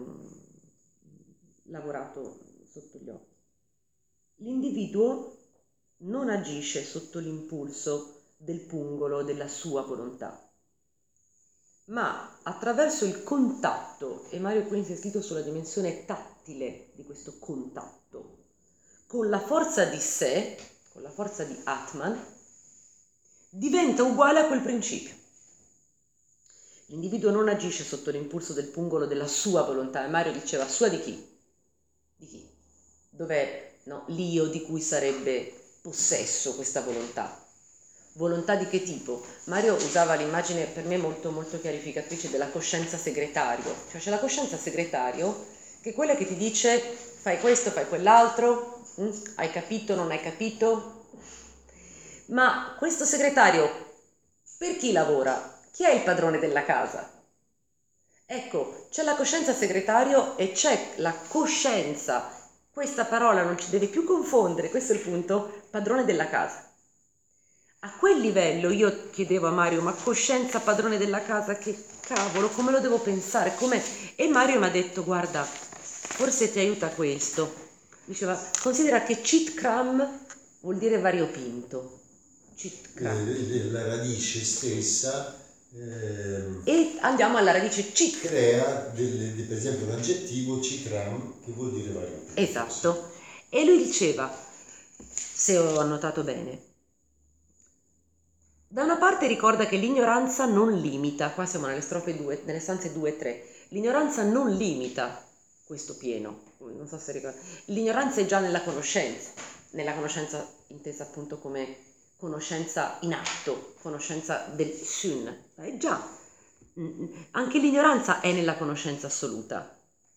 lavorato sotto gli occhi. L'individuo non agisce sotto l'impulso del pungolo della sua volontà, ma attraverso il contatto, e Mario qui si è scritto sulla dimensione tattile di questo contatto, con la forza di sé, con la forza di Atman, diventa uguale a quel principio. L'individuo non agisce sotto l'impulso del pungolo della sua volontà, e Mario diceva sua di chi? Di chi? Dov'è l'io di cui sarebbe possesso questa volontà? Volontà di che tipo? Mario usava l'immagine per me molto molto chiarificatrice della coscienza segretario, cioè c'è la coscienza segretario che è quella che ti dice fai questo, fai quell'altro, hai capito, non hai capito, ma questo segretario per chi lavora? Chi è il padrone della casa? Ecco, c'è la coscienza segretario e c'è la coscienza. Questa parola non ci deve più confondere, questo è il punto, padrone della casa. A quel livello io chiedevo a Mario, ma coscienza padrone della casa, che cavolo, come lo devo pensare? Come? E Mario mi ha detto, guarda, forse ti aiuta questo. Diceva, considera che Chitkram vuol dire variopinto. Chitkram. La radice stessa E andiamo alla radice Chit. crea per esempio un aggettivo Chitram che vuol dire variopinto. Esatto. E lui diceva, se ho annotato bene, da una parte ricorda che l'ignoranza non limita, qua siamo nelle strofe 2, nelle stanze 2 e 3, l'ignoranza non limita questo pieno, non so se ricorda, l'ignoranza è già nella conoscenza intesa appunto come conoscenza in atto, conoscenza del sun, è già, anche l'ignoranza è nella conoscenza assoluta.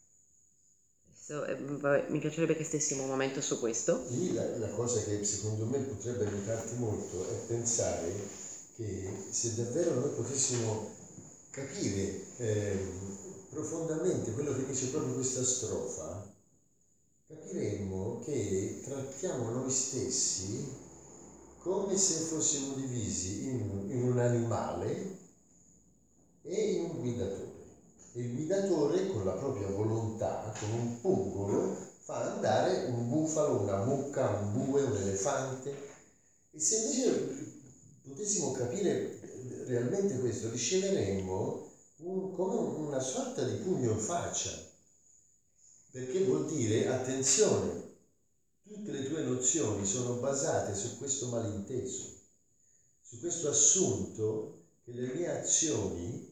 Vabbè, mi piacerebbe che stessimo un momento su questo. Lì la cosa che secondo me potrebbe aiutarti molto è pensare che se davvero noi potessimo capire profondamente quello che dice proprio questa strofa, capiremmo che trattiamo noi stessi come se fossimo divisi in un animale e in un guidatore. E il guidatore con la propria volontà, con un pungolo, fa andare un bufalo, una mucca, un bue, un elefante. E se invece potessimo capire realmente questo, riceveremmo come una sorta di pugno in faccia, perché vuol dire, attenzione, tutte le tue nozioni sono basate su questo malinteso, su questo assunto che le mie azioni,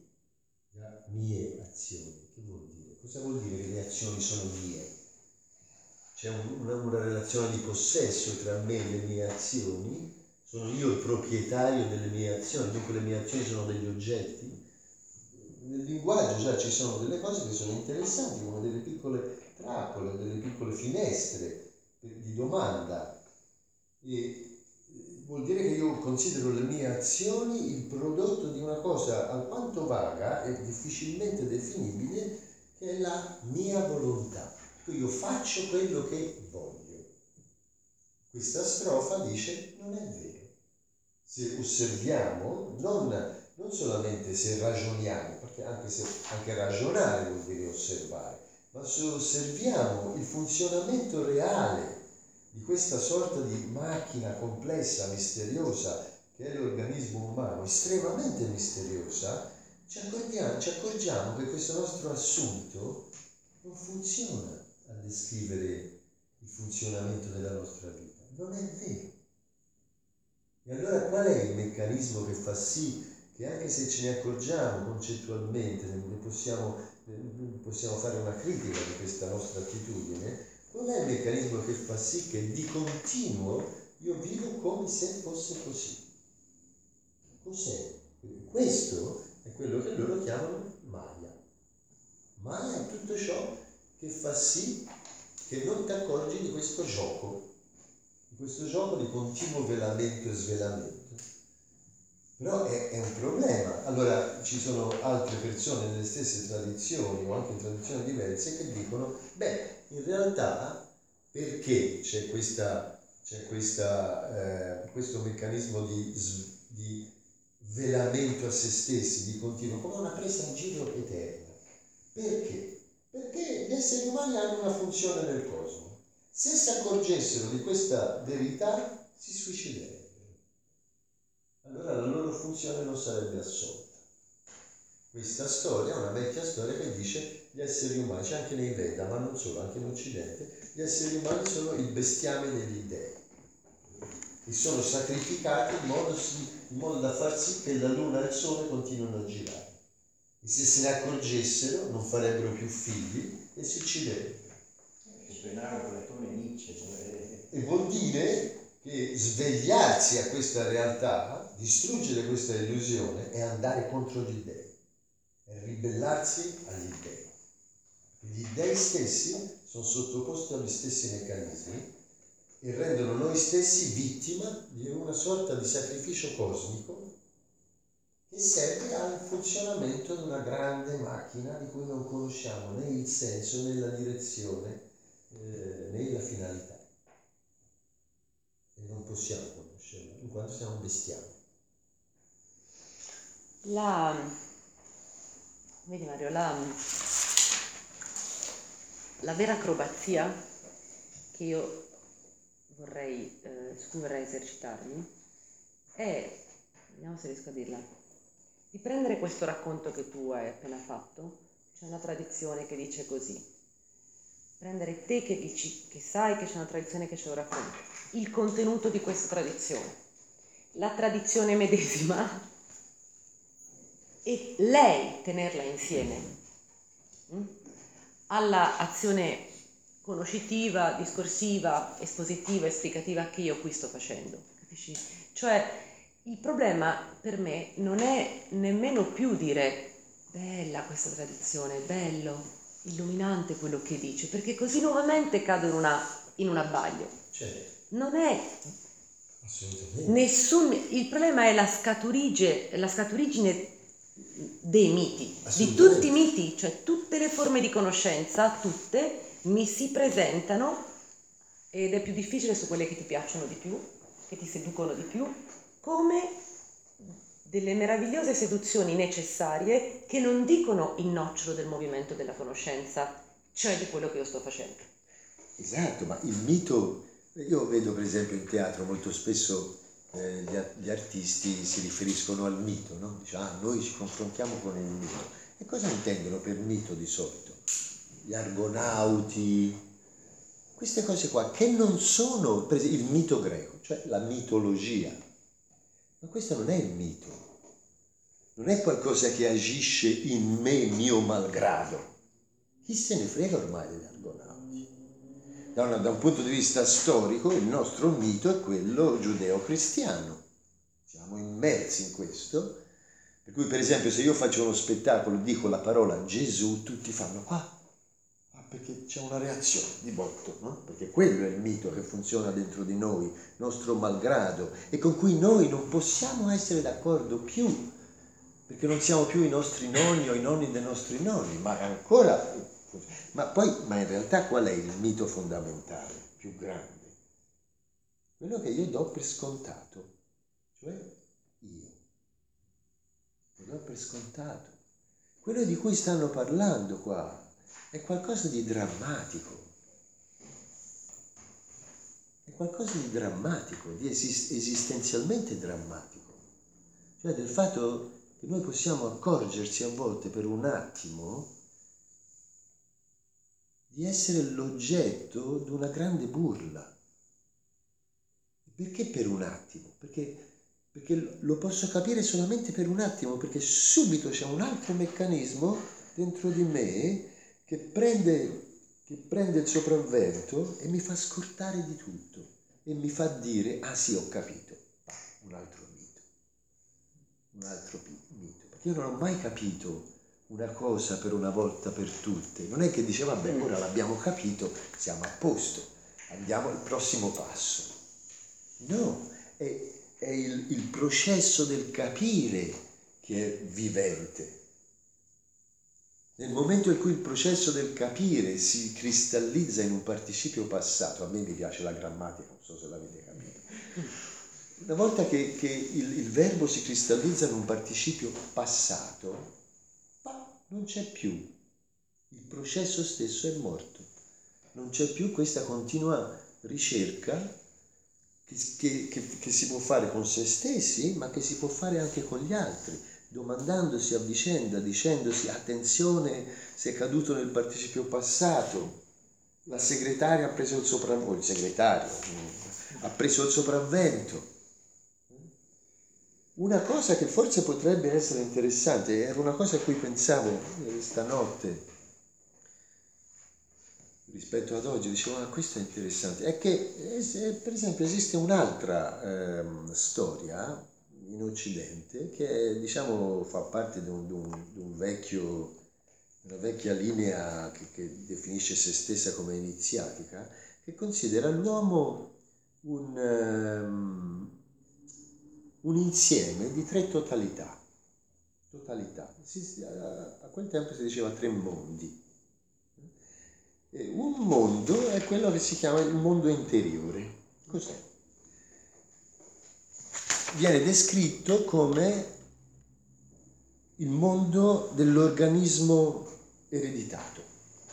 che vuol dire? Cosa vuol dire che le azioni sono mie? C'è una relazione di possesso tra me e le mie azioni, sono io il proprietario delle mie azioni, dunque le mie azioni sono degli oggetti. Nel linguaggio già ci sono delle cose che sono interessanti, come delle piccole trappole, delle piccole finestre di domanda. E vuol dire che io considero le mie azioni il prodotto di una cosa alquanto vaga e difficilmente definibile, che è la mia volontà. Io faccio quello che voglio. Questa strofa dice non è vero. Se osserviamo, non solamente se ragioniamo, perché anche ragionare vuol dire osservare, ma se osserviamo il funzionamento reale di questa sorta di macchina complessa, misteriosa, che è l'organismo umano, estremamente misteriosa, ci accorgiamo che questo nostro assunto non funziona a descrivere il funzionamento della nostra vita. Non è vero. E allora qual è il meccanismo che fa sì che anche se ce ne accorgiamo concettualmente, possiamo fare una critica di questa nostra attitudine, qual è il meccanismo che fa sì che di continuo io vivo come se fosse così? Cos'è? Questo è quello che loro chiamano Maya. Maya è tutto ciò che fa sì che non ti accorgi di questo gioco questo gioco di continuo velamento e svelamento. Però è un problema. Allora ci sono altre persone nelle stesse tradizioni o anche in tradizioni diverse che dicono, beh, in realtà perché c'è questo meccanismo di velamento a se stessi, di continuo, come una presa in giro eterna. Perché? Perché gli esseri umani hanno una funzione nel cosmo. Se si accorgessero di questa verità, si suiciderebbero. Allora la loro funzione non sarebbe assolta. Questa storia è una vecchia storia che dice gli esseri umani, c'è anche nei Veda, ma non solo, anche in Occidente, gli esseri umani sono il bestiame degli dei e sono sacrificati in modo da far sì che la luna e il sole continuino a girare. E se se ne accorgessero non farebbero più figli e si ucciderebbero. Suonare Platone e Nietzsche. E vuol dire che svegliarsi a questa realtà, distruggere questa illusione, è andare contro gli dei, è ribellarsi agli dei. Gli dei stessi sono sottoposti agli stessi meccanismi e rendono noi stessi vittima di una sorta di sacrificio cosmico che serve al funzionamento di una grande macchina di cui non conosciamo né il senso né la direzione né la finalità. E non possiamo conoscerla in quanto siamo bestiali. Vedi Mario, la vera acrobazia che io su cui vorrei esercitarmi è, vediamo se riesco a dirla, di prendere questo racconto che tu hai appena fatto. C'è una tradizione che dice così: prendere te che dici che sai che c'è una tradizione che ce lo racconta, il contenuto di questa tradizione, la tradizione medesima, e lei tenerla insieme alla azione conoscitiva, discorsiva, espositiva, esplicativa che io qui sto facendo, capisci? Cioè il problema per me non è nemmeno più dire bella questa tradizione, bello, illuminante quello che dice, perché così nuovamente cado in un abbaglio. Certo. Non è assolutamente. Il problema è la scaturigine dei miti, di tutti i miti, cioè tutte le forme di conoscenza, tutte mi si presentano, ed è più difficile su quelle che ti piacciono di più, che ti seducono di più, come delle meravigliose seduzioni necessarie che non dicono il nocciolo del movimento della conoscenza, cioè di quello che io sto facendo. Esatto, ma il mito, io vedo per esempio in teatro molto spesso gli artisti si riferiscono al mito, no? Dice, noi ci confrontiamo con il mito. E cosa intendono per mito di solito? Gli argonauti, queste cose qua, che non sono, per esempio, il mito greco, cioè la mitologia. Ma questo non è il mito, non è qualcosa che agisce in me, mio malgrado. Chi se ne frega ormai degli argonauti? Da un punto di vista storico, il nostro mito è quello giudeo-cristiano. Siamo immersi in questo. Per cui, per esempio, se io faccio uno spettacolo e dico la parola Gesù, tutti fanno perché c'è una reazione di botto, no? Perché quello è il mito che funziona dentro di noi, nostro malgrado, e con cui noi non possiamo essere d'accordo più, perché non siamo più i nostri nonni o i nonni dei nostri nonni, ma ancora... Ma in realtà qual è il mito fondamentale, più grande? Quello che io do per scontato, cioè io. Lo do per scontato. Quello di cui stanno parlando qua è qualcosa di drammatico. È qualcosa di drammatico, di esistenzialmente drammatico. Cioè del fatto che noi possiamo accorgerci a volte per un attimo di essere l'oggetto di una grande burla. Perché per un attimo? Perché lo posso capire solamente per un attimo, perché subito c'è un altro meccanismo dentro di me che prende il sopravvento e mi fa scortare di tutto e mi fa dire, sì, ho capito, un altro mito, perché io non ho mai capito una cosa per una volta per tutte. Non è che dice, vabbè, ora l'abbiamo capito, siamo a posto, andiamo al prossimo passo. No, è il processo del capire che è vivente. Nel momento in cui il processo del capire si cristallizza in un participio passato, a me mi piace la grammatica, non so se l'avete capito, una volta che il verbo si cristallizza in un participio passato, non c'è più, il processo stesso è morto, non c'è più questa continua ricerca che si può fare con se stessi, ma che si può fare anche con gli altri, domandandosi a vicenda, dicendosi attenzione, sei caduto nel participio passato, la segretaria ha preso il sopravvento, il segretario ha preso il sopravvento. Una cosa che forse potrebbe essere interessante, era una cosa a cui pensavo stanotte, rispetto ad oggi, dicevo, questo è interessante, è che per esempio esiste un'altra storia in Occidente che diciamo fa parte di un vecchio, una vecchia linea che definisce se stessa come iniziatica, che considera l'uomo un insieme di 3 totalità. A quel tempo si diceva 3 mondi. Un mondo è quello che si chiama il mondo interiore. Cos'è? Viene descritto come il mondo dell'organismo ereditato.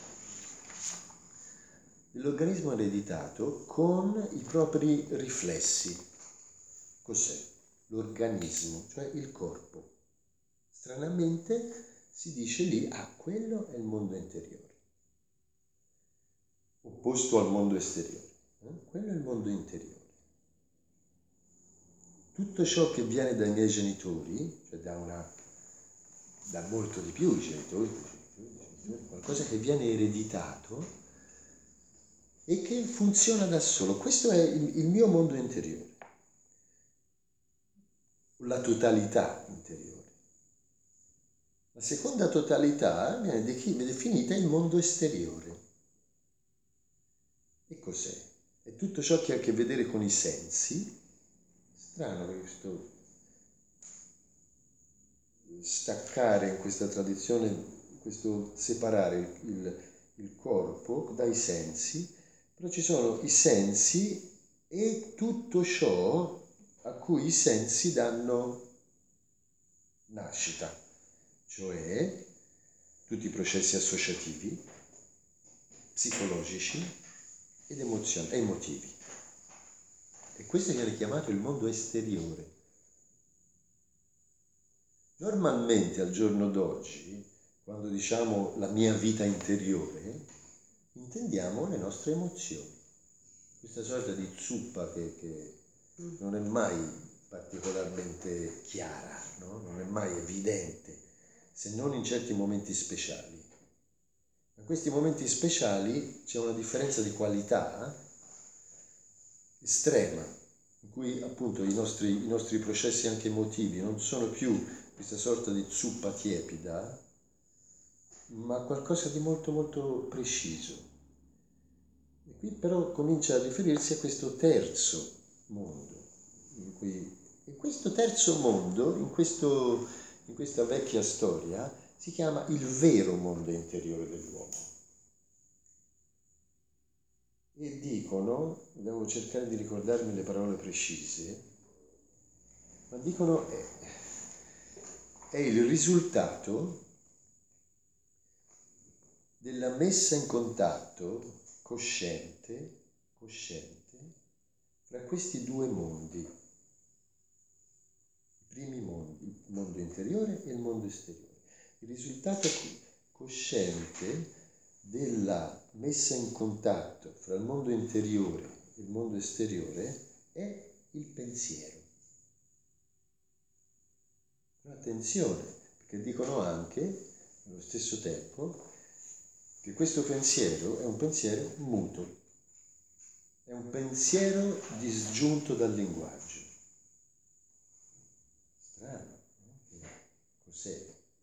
Dell'organismo ereditato con i propri riflessi. Cos'è? L'organismo, cioè il corpo. Stranamente si dice lì, quello è il mondo interiore. Opposto al mondo esteriore. Quello è il mondo interiore. Tutto ciò che viene dai miei genitori, cioè da molto di più i genitori, qualcosa che viene ereditato e che funziona da solo. Questo è il mio mondo interiore, la totalità interiore. La seconda totalità viene definita il mondo esteriore. E cos'è? È tutto ciò che ha a che vedere con i sensi. Strano questo staccare in questa tradizione, questo separare il corpo dai sensi, però ci sono i sensi e tutto ciò a cui i sensi danno nascita, cioè tutti i processi associativi, psicologici ed emotivi. E questo viene chiamato il mondo esteriore. Normalmente al giorno d'oggi, quando diciamo la mia vita interiore, intendiamo le nostre emozioni. Questa sorta di zuppa che non è mai particolarmente chiara, no? Non è mai evidente, se non in certi momenti speciali. In questi momenti speciali c'è una differenza di qualità estrema, in cui appunto i nostri processi anche emotivi non sono più questa sorta di zuppa tiepida, ma qualcosa di molto molto preciso. E qui però comincia a riferirsi a questo terzo mondo, in questo terzo mondo, in questa vecchia storia, si chiama il vero mondo interiore dell'uomo. E dicono, devo cercare di ricordarmi le parole precise, ma dicono è il risultato della messa in contatto cosciente fra questi 2 mondi, i primi mondi, il mondo interiore e il mondo esteriore. Il risultato cosciente della messa in contatto fra il mondo interiore e il mondo esteriore è il pensiero. Attenzione, perché dicono anche, allo stesso tempo, che questo pensiero è un pensiero muto, è un pensiero disgiunto dal linguaggio. Strano, no? Cos'è?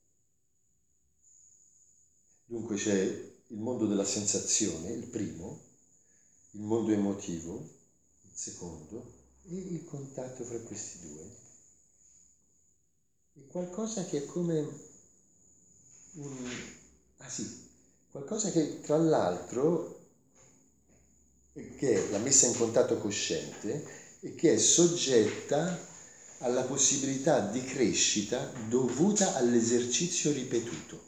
Dunque c'è il mondo della sensazione, il primo, il mondo emotivo, il secondo, e il contatto fra questi due è qualcosa che è come qualcosa che tra l'altro che è la messa in contatto cosciente e che è soggetta alla possibilità di crescita dovuta all'esercizio ripetuto.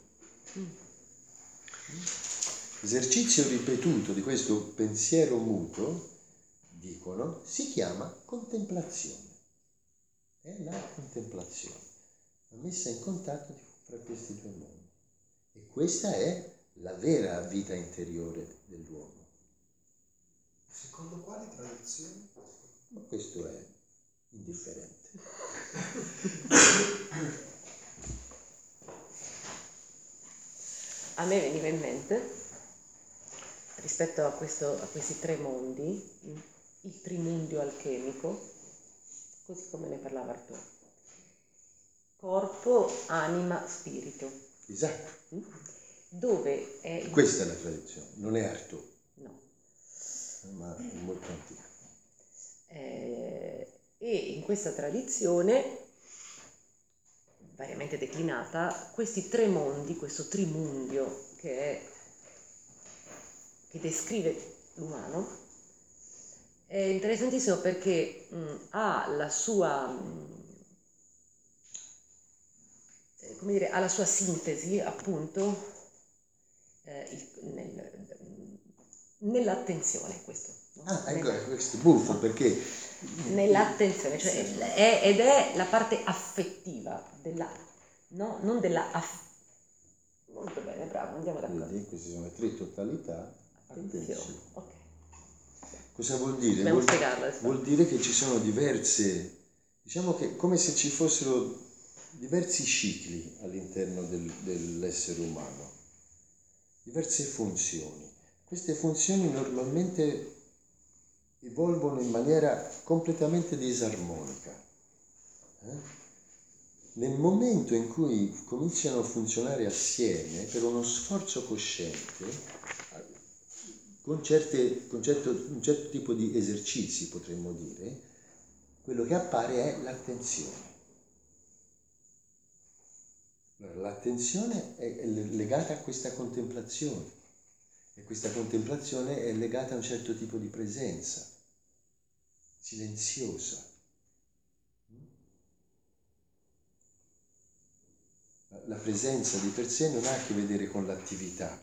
L'esercizio ripetuto di questo pensiero muto, dicono, si chiama contemplazione. È la contemplazione, la messa in contatto fra questi due mondi. E questa è la vera vita interiore dell'uomo. Secondo quali tradizioni? Ma questo è indifferente. A me veniva in mente, rispetto a questi tre mondi, il trimundio alchemico, così come ne parlava Artù. Corpo, anima, spirito. Esatto. Dove è... Questa è la tradizione, non è Artù. No. Ma è molto antica. E in questa tradizione, variamente declinata, questi tre mondi, questo trimundio che descrive l'umano, è interessantissimo perché ha la sua, ha la sua sintesi appunto nell'attenzione, questo. No? Ecco, questo è buffo perché... Nell'attenzione, cioè ed è la parte affettiva della, no? Non della... Molto bene, bravo, andiamo d'accordo. Quindi queste sono le tre totalità. Attenzione, ok. Cosa vuol dire? Dobbiamo spiegarla. Vuol dire che ci sono diverse, diciamo che come se ci fossero diversi cicli all'interno dell'essere umano, diverse funzioni. Queste funzioni normalmente evolvono in maniera completamente disarmonica. Nel momento in cui cominciano a funzionare assieme per uno sforzo cosciente, con un certo tipo di esercizi, potremmo dire, quello che appare è l'attenzione. Allora, l'attenzione è legata a questa contemplazione e questa contemplazione è legata a un certo tipo di presenza silenziosa. La presenza di per sé non ha a che vedere con l'attività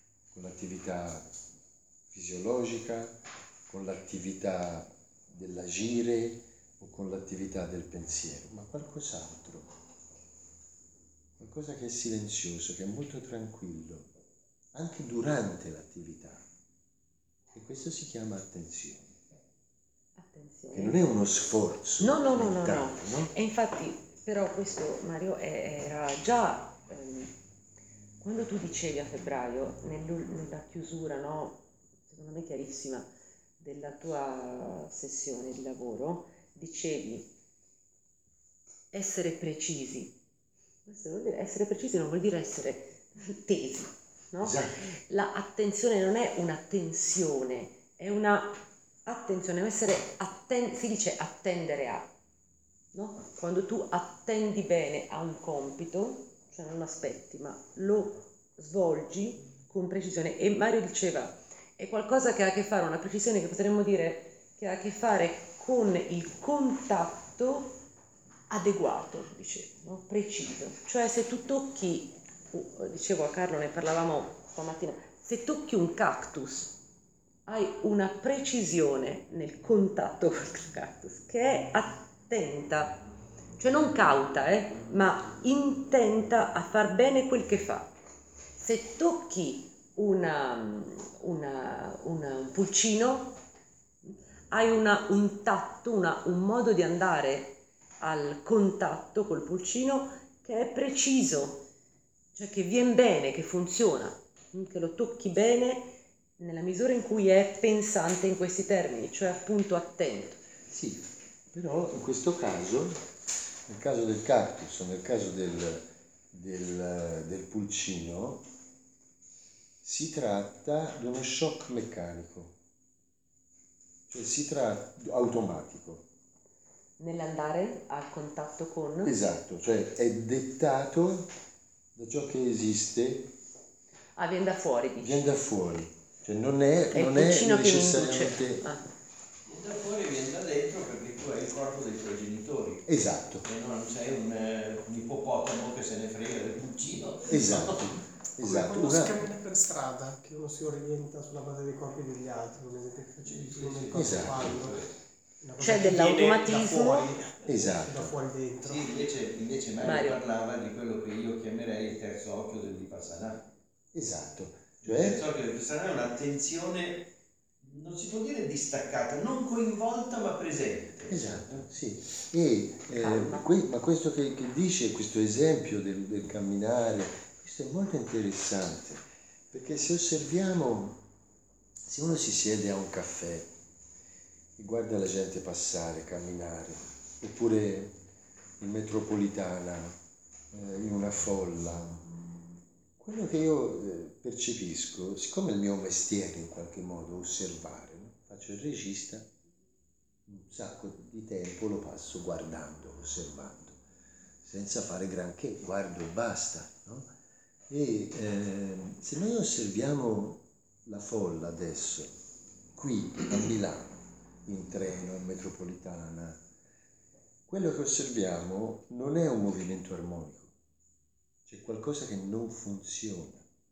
fisiologica, con l'attività dell'agire o con l'attività del pensiero, ma qualcos'altro, qualcosa che è silenzioso, che è molto tranquillo, anche durante l'attività. E questo si chiama attenzione. Che non è uno sforzo mentale, no? E infatti, però questo, Mario, era già, quando tu dicevi a febbraio, nella chiusura, no, secondo me chiarissima, della tua sessione di lavoro, dicevi essere precisi. Questo vuol dire, essere precisi non vuol dire essere tesi, no? Esatto. La attenzione non è una tensione, è una attenzione, deve essere si dice attendere a, no? Quando tu attendi bene a un compito, cioè non aspetti, ma lo svolgi con precisione. E Mario diceva, è qualcosa che ha a che fare, una precisione che potremmo dire che ha a che fare con il contatto adeguato, dicevo, no? Preciso. Cioè se tu tocchi, dicevo a Carlo, ne parlavamo stamattina, se tocchi un cactus, hai una precisione nel contatto con il cactus che è attenta, cioè non cauta, ma intenta a far bene quel che fa. Se tocchi un pulcino, hai un tatto, un modo di andare al contatto col pulcino che è preciso, cioè che viene bene, che funziona, che lo tocchi bene nella misura in cui è pensante in questi termini, cioè appunto attento. Sì, però in questo caso, nel caso del cactus, nel caso del pulcino, si tratta di uno shock meccanico, cioè si tratta automatico. Nell'andare al contatto con... Esatto, cioè è dettato da ciò che esiste, viene da fuori, dici. viene da fuori, cioè non è È il pulcino che mi necessariamente... induce. Viene da fuori e viene da dentro perché tu hai il corpo dei tuoi genitori. Esatto, E non sei un ippopotamo che se ne frega del pulcino. esatto. Esatto, Quando si cammina per strada, che uno si orienta sulla base dei corpi degli altri, come esempio che facevi tu, non mi ricordo Esatto. quando. Una cosa C'è che viene dell'automatismo. da fuori, Esatto. da fuori dentro. Sì, invece Mario Mario parlava di quello che io chiamerei il terzo occhio del Vipassana. Esatto, Il cioè terzo occhio del Vipassana è un'attenzione, non si può dire distaccata, non coinvolta ma presente. esatto, sì. E ma questo che dice, questo esempio del camminare, questo è molto interessante, perché se osserviamo, se uno si siede a un caffè e guarda la gente passare, camminare, oppure in metropolitana, in una folla, quello che io percepisco, siccome è il mio mestiere in qualche modo osservare, no? Faccio il regista, un sacco di tempo lo passo guardando, osservando, senza fare granché, guardo e basta, no? E se noi osserviamo la folla adesso, qui a Milano, in treno, in metropolitana, quello che osserviamo non è un movimento armonico, c'è qualcosa che non funziona.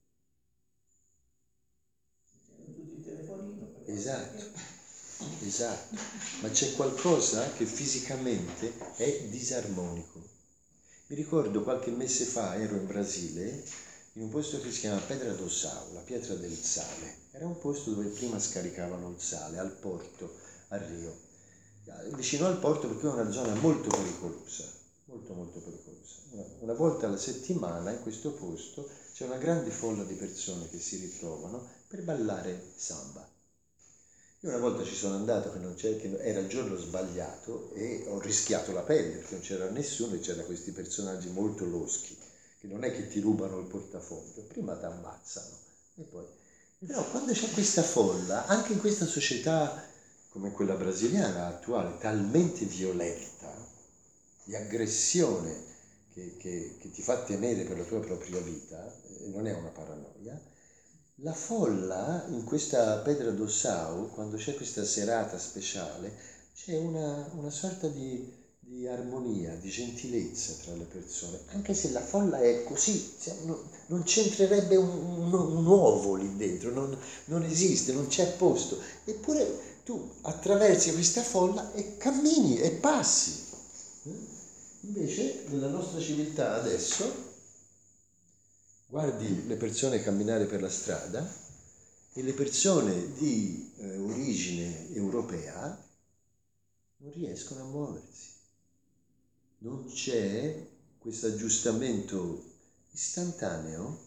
Tutti il telefonino. Esatto, esatto, ma c'è qualcosa che fisicamente è disarmonico. Mi ricordo qualche mese fa ero in Brasile, in un posto che si chiama Pedra do Sal, la pietra del sale. Era un posto dove prima scaricavano il sale, al porto, a Rio. Vicino al porto perché è una zona molto pericolosa, molto molto pericolosa. Una volta alla settimana in questo posto c'è una grande folla di persone che si ritrovano per ballare samba. Io una volta ci sono andato che era il giorno sbagliato e ho rischiato la pelle perché non c'era nessuno e c'erano questi personaggi molto loschi che non è che ti rubano il portafoglio, prima ti ammazzano e poi... Però quando c'è questa folla, anche in questa società come quella brasiliana attuale, talmente violenta, di aggressione che ti fa temere per la tua propria vita, non è una paranoia, la folla in questa Pedra do Sal, quando c'è questa serata speciale, c'è una sorta di armonia, di gentilezza tra le persone, anche se la folla è così, non c'entrerebbe un uovo lì dentro, non esiste, non c'è posto, eppure tu attraversi questa folla e cammini e passi. Invece nella nostra civiltà adesso guardi le persone camminare per la strada e le persone di origine europea non riescono a muoversi. Non c'è questo aggiustamento istantaneo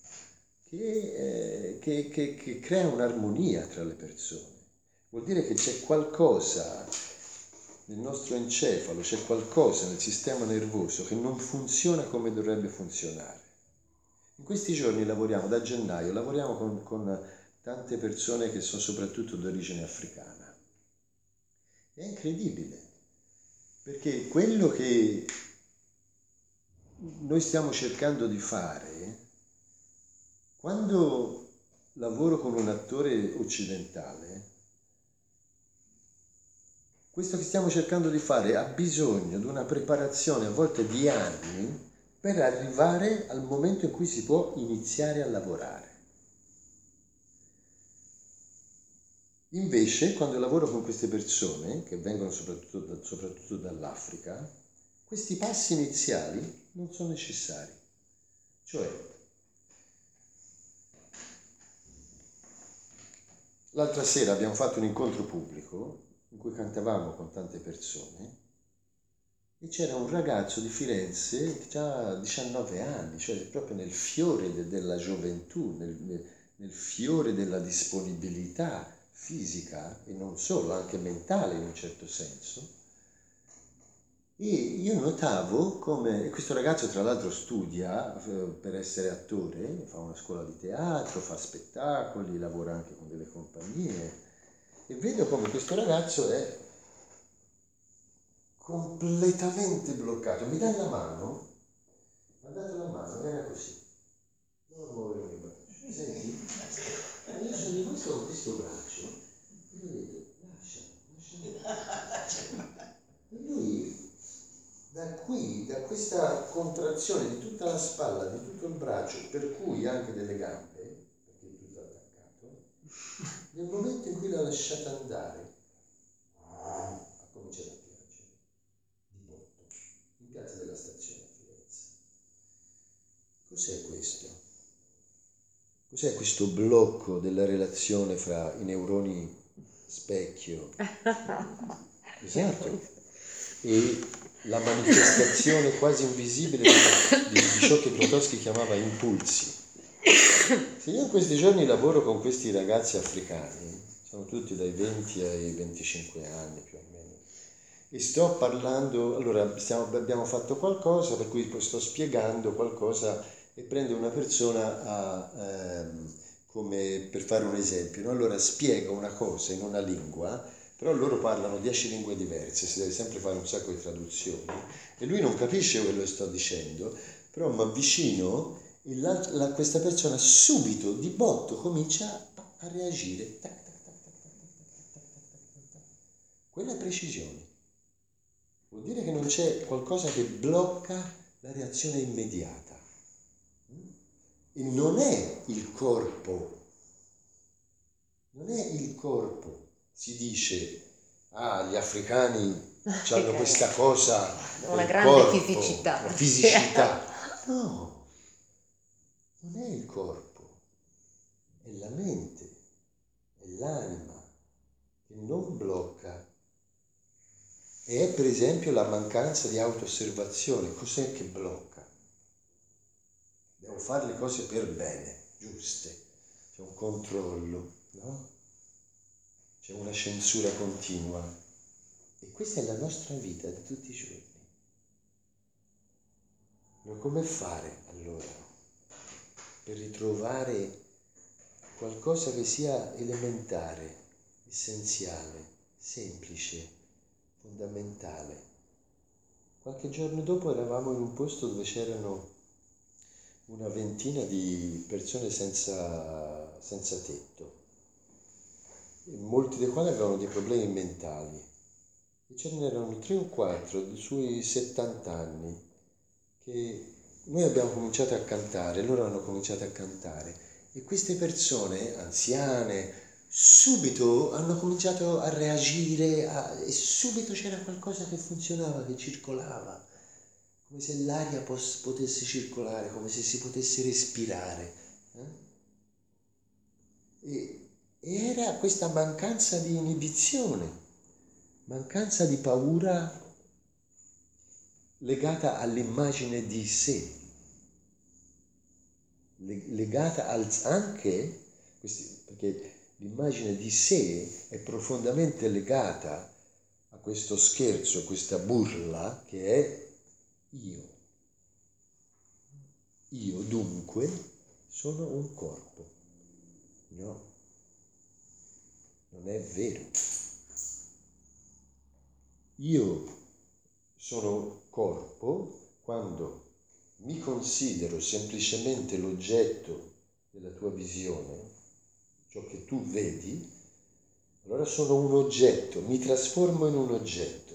che crea un'armonia tra le persone. Vuol dire che c'è qualcosa nel nostro encefalo, c'è qualcosa nel sistema nervoso che non funziona come dovrebbe funzionare. In questi giorni da gennaio lavoriamo con tante persone che sono soprattutto d'origine africana. È incredibile, perché quello che noi stiamo cercando di fare, quando lavoro con un attore occidentale, questo che stiamo cercando di fare ha bisogno di una preparazione a volte di anni per arrivare al momento in cui si può iniziare a lavorare. Invece, quando lavoro con queste persone, che vengono soprattutto dall'Africa, questi passi iniziali non sono necessari. Cioè, l'altra sera abbiamo fatto un incontro pubblico in cui cantavamo con tante persone e c'era un ragazzo di Firenze che ha 19 anni, cioè proprio nel fiore della gioventù, nel fiore della disponibilità fisica e non solo, anche mentale in un certo senso. E io notavo come questo ragazzo tra l'altro studia per essere attore, fa una scuola di teatro, fa spettacoli, lavora anche con delle compagnie e vedo come questo ragazzo è completamente bloccato. Mi dai la mano? Mi ha dato la mano, era così. Non muovere il braccio. Senti? Io sono rimasto con questo braccio e gli ho detto, lascia. E lui, da qui, da questa contrazione di tutta la spalla, di tutto il braccio, per cui anche delle gambe, perché è tutto attaccato, nel momento in cui l'ha lasciata andare, ha cominciato a piangere, di botto, in piazza della Stazione a Firenze. Cos'è questo? Cos'è questo blocco della relazione fra i neuroni specchio? Esatto. E la manifestazione quasi invisibile di ciò che Grotowski chiamava impulsi. Se io in questi giorni lavoro con questi ragazzi africani, sono tutti dai 20 ai 25 anni più o meno, e sto parlando, allora abbiamo fatto qualcosa per cui sto spiegando qualcosa e prendo una persona come per fare un esempio, no? Allora spiego una cosa in una lingua, però loro parlano 10 lingue diverse, si deve sempre fare un sacco di traduzioni e lui non capisce quello che sto dicendo, però mi avvicino e questa persona subito di botto comincia a reagire. Tac, tac, tac, tac, tac, tac, tac, tac, tac. Quella è precisione. Vuol dire che non c'è qualcosa che blocca la reazione immediata. E non è il corpo. Non è il corpo. Si dice, gli africani hanno questa cosa, una grande corpo, fisicità. la fisicità. No, non è il corpo, è la mente, è l'anima che non blocca. E è per esempio la mancanza di auto-osservazione. Cos'è che blocca? Devo fare le cose per bene, giuste. C'è un controllo, no? C'è una censura continua. E questa è la nostra vita di tutti i giorni. Ma come fare allora per ritrovare qualcosa che sia elementare, essenziale, semplice, fondamentale? Qualche giorno dopo eravamo in un posto dove c'erano una ventina di persone senza tetto, molti dei quali avevano dei problemi mentali. E ce n'erano 3 o 4 sui 70 anni che noi abbiamo cominciato a cantare, loro hanno cominciato a cantare e queste persone anziane subito hanno cominciato a reagire e subito c'era qualcosa che funzionava, che circolava, come se l'aria potesse circolare, come se si potesse respirare. E era questa mancanza di inibizione, mancanza di paura legata all'immagine di sé, legata anche, perché l'immagine di sé è profondamente legata a questo scherzo, a questa burla che è io. Io dunque sono un corpo. No, non è vero. Io sono corpo quando mi considero semplicemente l'oggetto della tua visione, ciò che tu vedi, allora sono un oggetto, mi trasformo in un oggetto.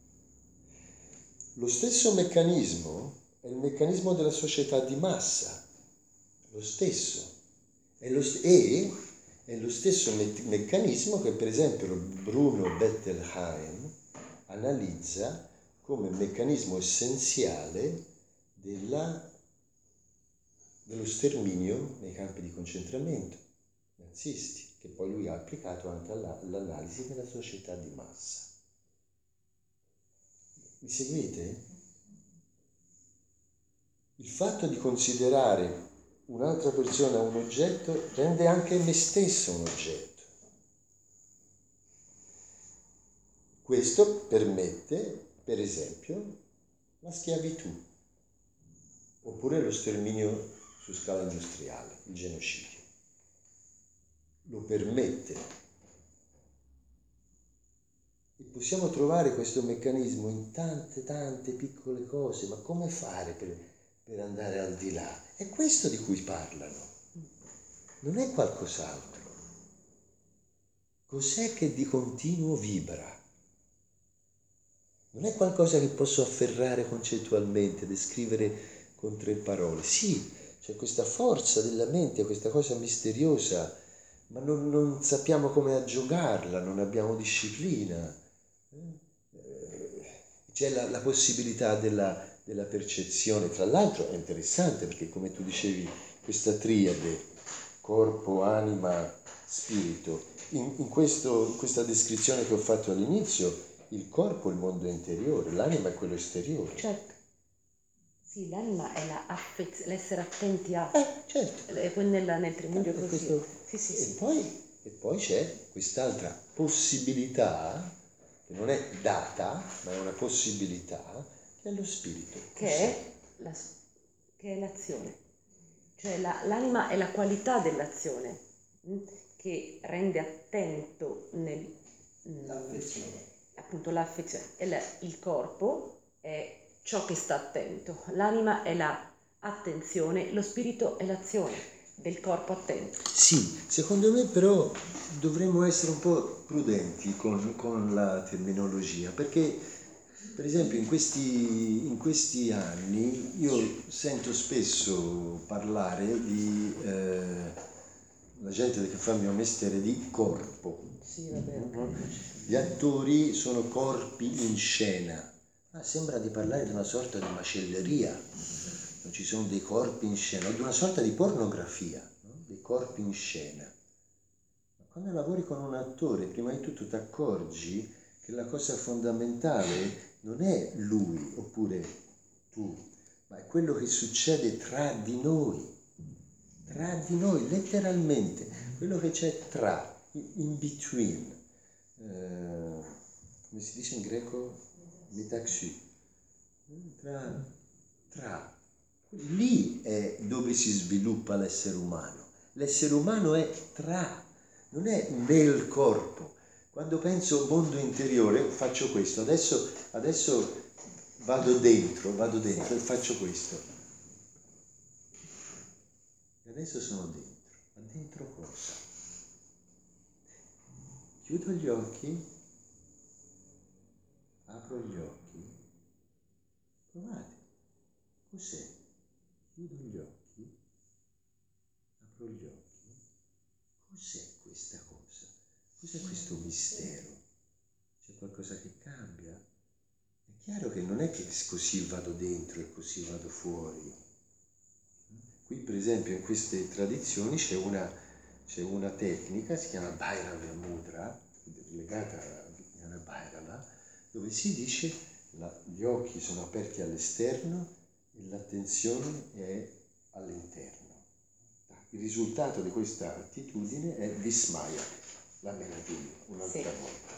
Lo stesso meccanismo è il meccanismo della società di massa, lo stesso. È lo stesso meccanismo che per esempio Bruno Bettelheim analizza come meccanismo essenziale dello sterminio nei campi di concentramento nazisti, che poi lui ha applicato anche all'analisi della società di massa. Mi seguite? Il fatto di considerare un'altra persona un oggetto rende anche me stesso un oggetto. Questo permette, per esempio, la schiavitù, oppure lo sterminio su scala industriale, il genocidio. Lo permette. E possiamo trovare questo meccanismo in tante piccole cose, ma come fare per andare al di là? È questo di cui parlano, non è qualcos'altro. Cos'è che di continuo vibra? Non è qualcosa che posso afferrare concettualmente, descrivere con 3 parole. Sì, c'è questa forza della mente, questa cosa misteriosa, ma non sappiamo come aggiogarla, non abbiamo disciplina. C'è la possibilità della percezione. Tra l'altro è interessante perché, come tu dicevi, questa triade, corpo, anima, spirito, in questa descrizione che ho fatto all'inizio, il corpo è il mondo interiore, l'anima è quello esteriore. Certo. Sì, l'anima è l'essere attenti a. Certo. E poi nel trimundio così. Questo- Sì. E poi c'è quest'altra possibilità, che non è data, ma è una possibilità, che è lo spirito. Che è l'azione. Cioè l'anima è la qualità dell'azione, che rende attento L'affezione. appunto l'affezione. Il corpo è ciò che sta attento, l'anima è la attenzione, lo spirito è l'azione del corpo attento. Sì, secondo me però dovremmo essere un po' prudenti con la terminologia, perché per esempio in questi anni io sento spesso parlare di la gente che fa il mio mestiere di corpo. Sì, vabbè. Gli attori sono corpi in scena. Sembra di parlare di una sorta di macelleria. Non ci sono dei corpi in scena, o di una sorta di pornografia, no? Dei corpi in scena. Ma quando lavori con un attore, prima di tutto ti accorgi che la cosa fondamentale non è lui oppure tu, ma è quello che succede tra di noi, letteralmente, quello che c'è tra, in between. Come si dice in greco? Metaxu. Tra. Lì è dove si sviluppa l'essere umano. L'essere umano è tra, non è nel corpo. Quando penso mondo interiore faccio questo. Adesso vado dentro e faccio questo. E adesso sono dentro. Ma dentro cosa? Chiudo gli occhi, apro gli occhi, provate, cos'è? Chiudo gli occhi, apro gli occhi, cos'è questa cosa? Cos'è questo mistero? C'è qualcosa che cambia? È chiaro che non è che così vado dentro e così vado fuori. Qui per esempio in queste tradizioni c'è una tecnica, si chiama Bhairava Mudra, legata a Vijnana Bhairava, dove si dice gli occhi sono aperti all'esterno e l'attenzione è all'interno. Il risultato di questa attitudine è Vismaya, la meraviglia, un'altra volta.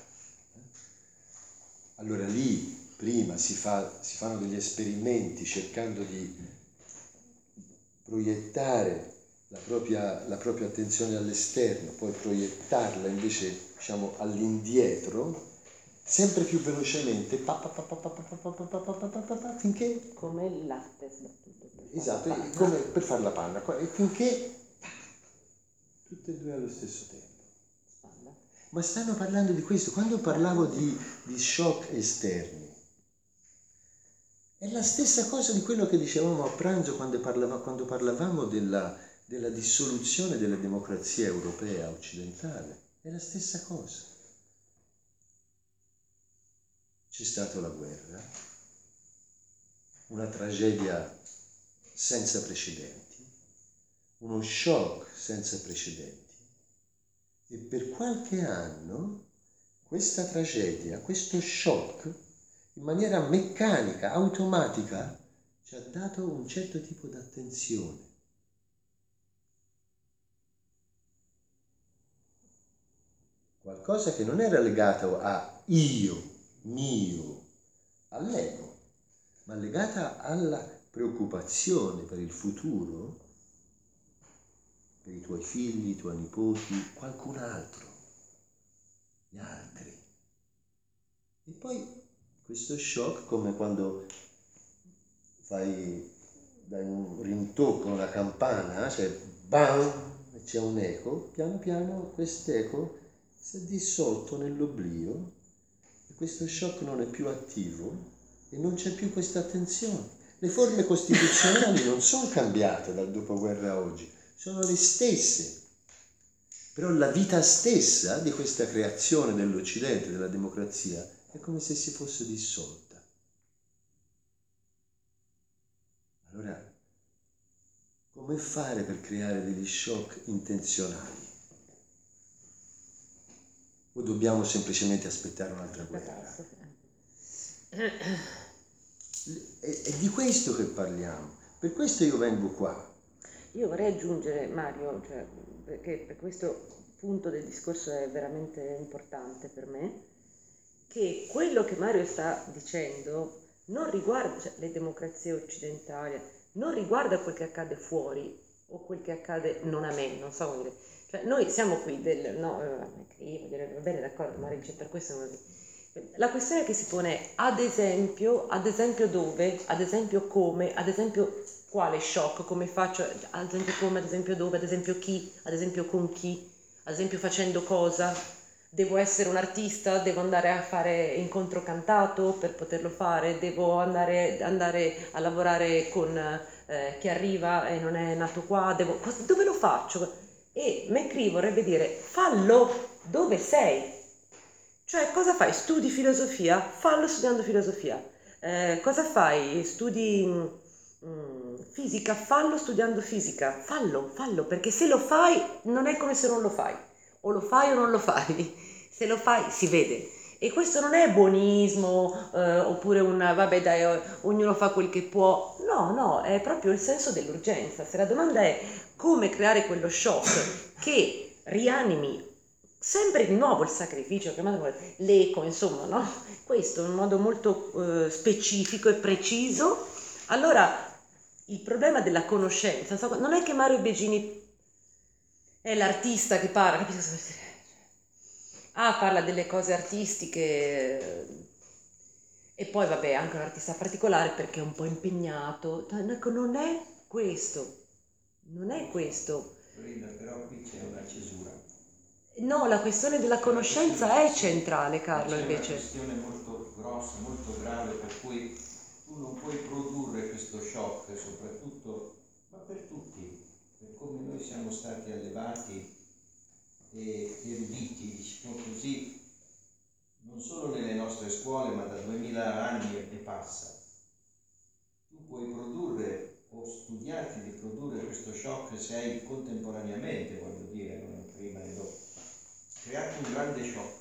Allora lì prima si fanno degli esperimenti cercando di proiettare la propria attenzione all'esterno, poi proiettarla invece, diciamo, all'indietro, sempre più velocemente, finché... Come il latte sbattuto. Esatto, come per fare la panna, finché tutte e due allo stesso tempo. Spalla. Ma stanno parlando di questo. Quando parlavo di shock esterni, è la stessa cosa di quello che dicevamo a pranzo quando parlavamo della dissoluzione della democrazia europea occidentale. È la stessa cosa. C'è stata la guerra, una tragedia senza precedenti, uno shock senza precedenti, e per qualche anno questa tragedia, questo shock, in maniera meccanica, automatica, ci ha dato un certo tipo di attenzione. Qualcosa che non era legato a io, mio, all'ego, ma legata alla preoccupazione per il futuro, per i tuoi figli, i tuoi nipoti, qualcun altro, gli altri. E poi questo shock, come quando dai un rintocco a una campana, cioè bam, e c'è un eco, piano piano quest'eco si è dissolto nell'oblio e questo shock non è più attivo e non c'è più questa attenzione. Le forme costituzionali non sono cambiate dal dopoguerra a oggi, sono le stesse. Però la vita stessa di questa creazione dell'Occidente, della democrazia, è come se si fosse dissolta. Allora, come fare per creare degli shock intenzionali? O dobbiamo semplicemente aspettare un'altra guerra? È di questo che parliamo. Per questo io vengo qua. Io vorrei aggiungere, Mario, cioè, perché per questo punto del discorso è veramente importante per me, che quello che Mario sta dicendo non riguarda, cioè, le democrazie occidentali, non riguarda quel che accade fuori o quel che accade non a me, non so come dire. Cioè, noi siamo qui va bene, d'accordo, Mario dice per questo non è. La questione che si pone è ad esempio dove, ad esempio come, ad esempio quale shock, come faccio, ad esempio come, ad esempio dove, ad esempio chi, ad esempio con chi, ad esempio facendo cosa. Devo essere un artista, devo andare a fare incontro cantato per poterlo fare, devo andare a lavorare con chi arriva e non è nato qua, dove lo faccio? E McCree vorrebbe dire fallo dove sei. Cioè, cosa fai? Studi filosofia? Fallo studiando filosofia. Cosa fai? Studi fisica? Fallo studiando fisica. Fallo, perché se lo fai non è come se non lo fai. O lo fai o non lo fai. Se lo fai si vede. E questo non è buonismo, oppure vabbè dai, ognuno fa quel che può. No, è proprio il senso dell'urgenza. Se la domanda è come creare quello shock che rianimi sempre di nuovo il sacrificio, l'eco, insomma, no? Questo in un modo molto specifico e preciso. Allora, il problema della conoscenza, non è che Mario Begini è l'artista che parla, capisci cosa vuol dire? Parla delle cose artistiche e poi vabbè, anche un artista particolare perché è un po' impegnato. Non è questo, non è questo. Lorinda, però qui c'è una cesura. No, la questione della conoscenza è centrale, Carlo, invece. È una questione molto grossa, molto grave, per cui tu non puoi produrre questo shock, soprattutto, ma per tutti, per come noi siamo stati allevati e eruditi, diciamo così, non solo nelle nostre scuole, ma da 2000 anni e passa. Tu puoi produrre o studiarti di produrre questo shock se hai contemporaneamente, voglio dire, non prima e dopo, creato un grande shock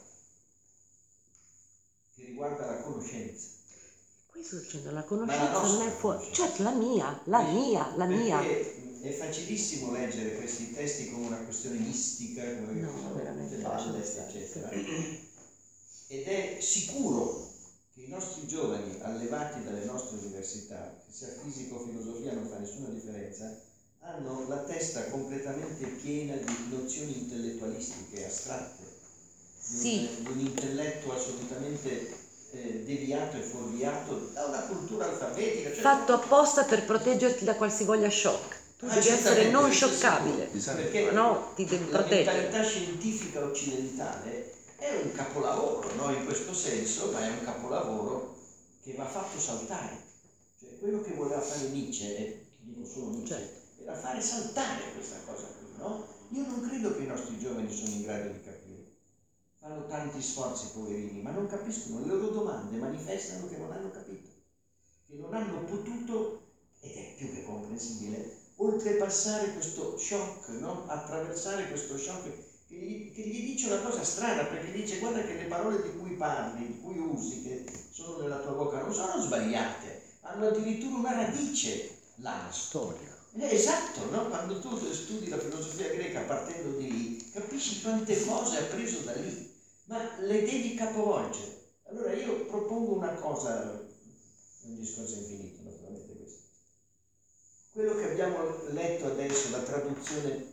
che riguarda la conoscenza. Qui sto dicendo, la conoscenza non è fuori, certo la mia. Perché è facilissimo leggere questi testi come una questione mistica, come veramente balle, eccetera. Ed è sicuro che i nostri giovani, allevati dalle nostre università, che sia fisica o filosofia non fa nessuna differenza, hanno la testa completamente piena di nozioni intellettualistiche astratte, di un intelletto assolutamente deviato e fuorviato da una cultura alfabetica. Cioè, fatto apposta per proteggerti da qualsivoglia shock. Tu devi essere non scioccabile, perché no? Ti devi proteggere. La mentalità scientifica occidentale è un capolavoro, no? In questo senso, ma è un capolavoro che va fatto saltare. Cioè, quello che voleva fare Nietzsche, e dico solo Nietzsche, certo, era fare saltare questa cosa qui, no? Io non credo che i nostri giovani sono in grado di capire. Fanno tanti sforzi, poverini, ma non capiscono. Le loro domande manifestano che non hanno capito, che non hanno potuto, ed è più che comprensibile, oltrepassare questo shock, no? Attraversare questo shock che gli dice una cosa strana, perché dice guarda che le parole di cui parli, di cui usi, che sono nella tua bocca, non sono sbagliate, hanno addirittura una radice, la storia. Esatto, no? Quando tu studi la filosofia greca partendo di lì, capisci quante cose ha preso da lì, ma le devi capovolgere. Allora io propongo una cosa, un discorso infinito naturalmente questo. Quello che abbiamo letto adesso, la traduzione,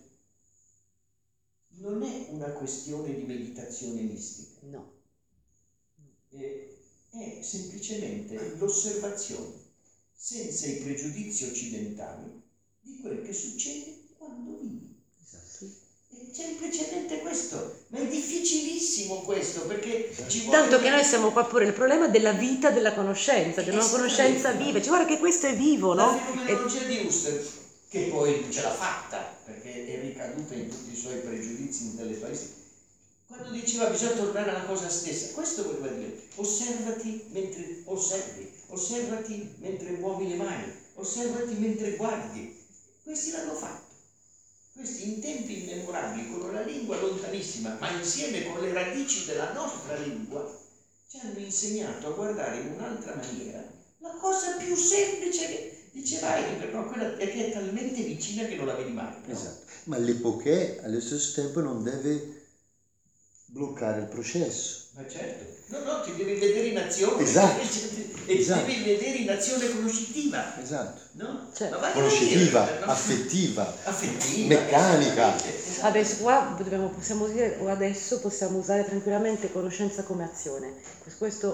non è una questione di meditazione mistica. no. è semplicemente l'osservazione, senza i pregiudizi occidentali, di quel che succede quando vivi. Esatto. È semplicemente questo, ma è difficilissimo questo, perché ci vuole... Tanto che noi siamo qua pure il problema della vita della conoscenza, di una conoscenza viva. Cioè, guarda che questo è vivo, no? La fenomenologia di Husserl, che poi ce l'ha fatta, perché è ricaduta in tutti i suoi pregiudizi intellettualisti, quando diceva bisogna tornare alla cosa stessa, questo voleva dire: osservati mentre osservi, osservati mentre muovi le mani, osservati mentre guardi. Questi l'hanno fatto. Questi in tempi immemorabili, con una lingua lontanissima, ma insieme con le radici della nostra lingua, ci hanno insegnato a guardare in un'altra maniera la cosa più semplice che diceva Heidegger, no? Quella che è talmente vicina che non la vedi mai. No? Esatto. Ma l'epoché allo stesso tempo non deve bloccare il processo. Ma certo, no, ti devi vedere in azione. Esatto. E ti Esatto. devi vedere in azione conoscitiva. Esatto. No? Certo. Ma vai a Conoscitiva, vedere, no? affettiva, Affettiva, meccanica. Adesso qua possiamo dire, o adesso possiamo usare tranquillamente conoscenza come azione. Questo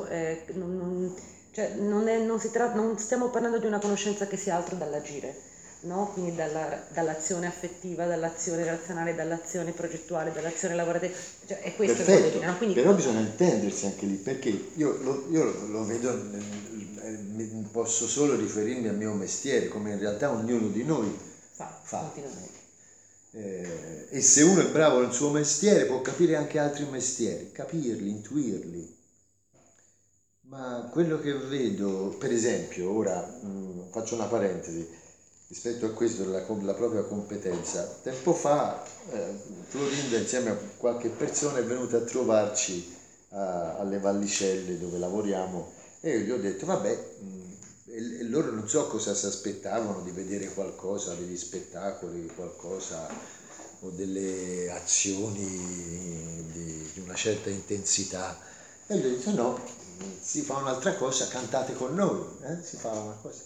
non stiamo parlando di una conoscenza che sia altro dall'agire, no? Quindi dall'azione affettiva, dall'azione relazionale, dall'azione progettuale, dall'azione lavorativa. Cioè, è questo che voglio dire, no? Quindi, Però bisogna intendersi anche lì, perché io lo vedo, posso solo riferirmi al mio mestiere, come in realtà ognuno di noi fa. continuamente. E se uno è bravo nel suo mestiere può capire anche altri mestieri, capirli, intuirli. Ma quello che vedo, per esempio, ora faccio una parentesi rispetto a questo, la propria competenza. Tempo fa Florinda insieme a qualche persona è venuta a trovarci alle Vallicelle dove lavoriamo, e io gli ho detto vabbè, e loro non so cosa si aspettavano, di vedere qualcosa, degli spettacoli, qualcosa, o delle azioni di una certa intensità, e gli ho detto no, si fa un'altra cosa, cantate con noi, si fa una cosa.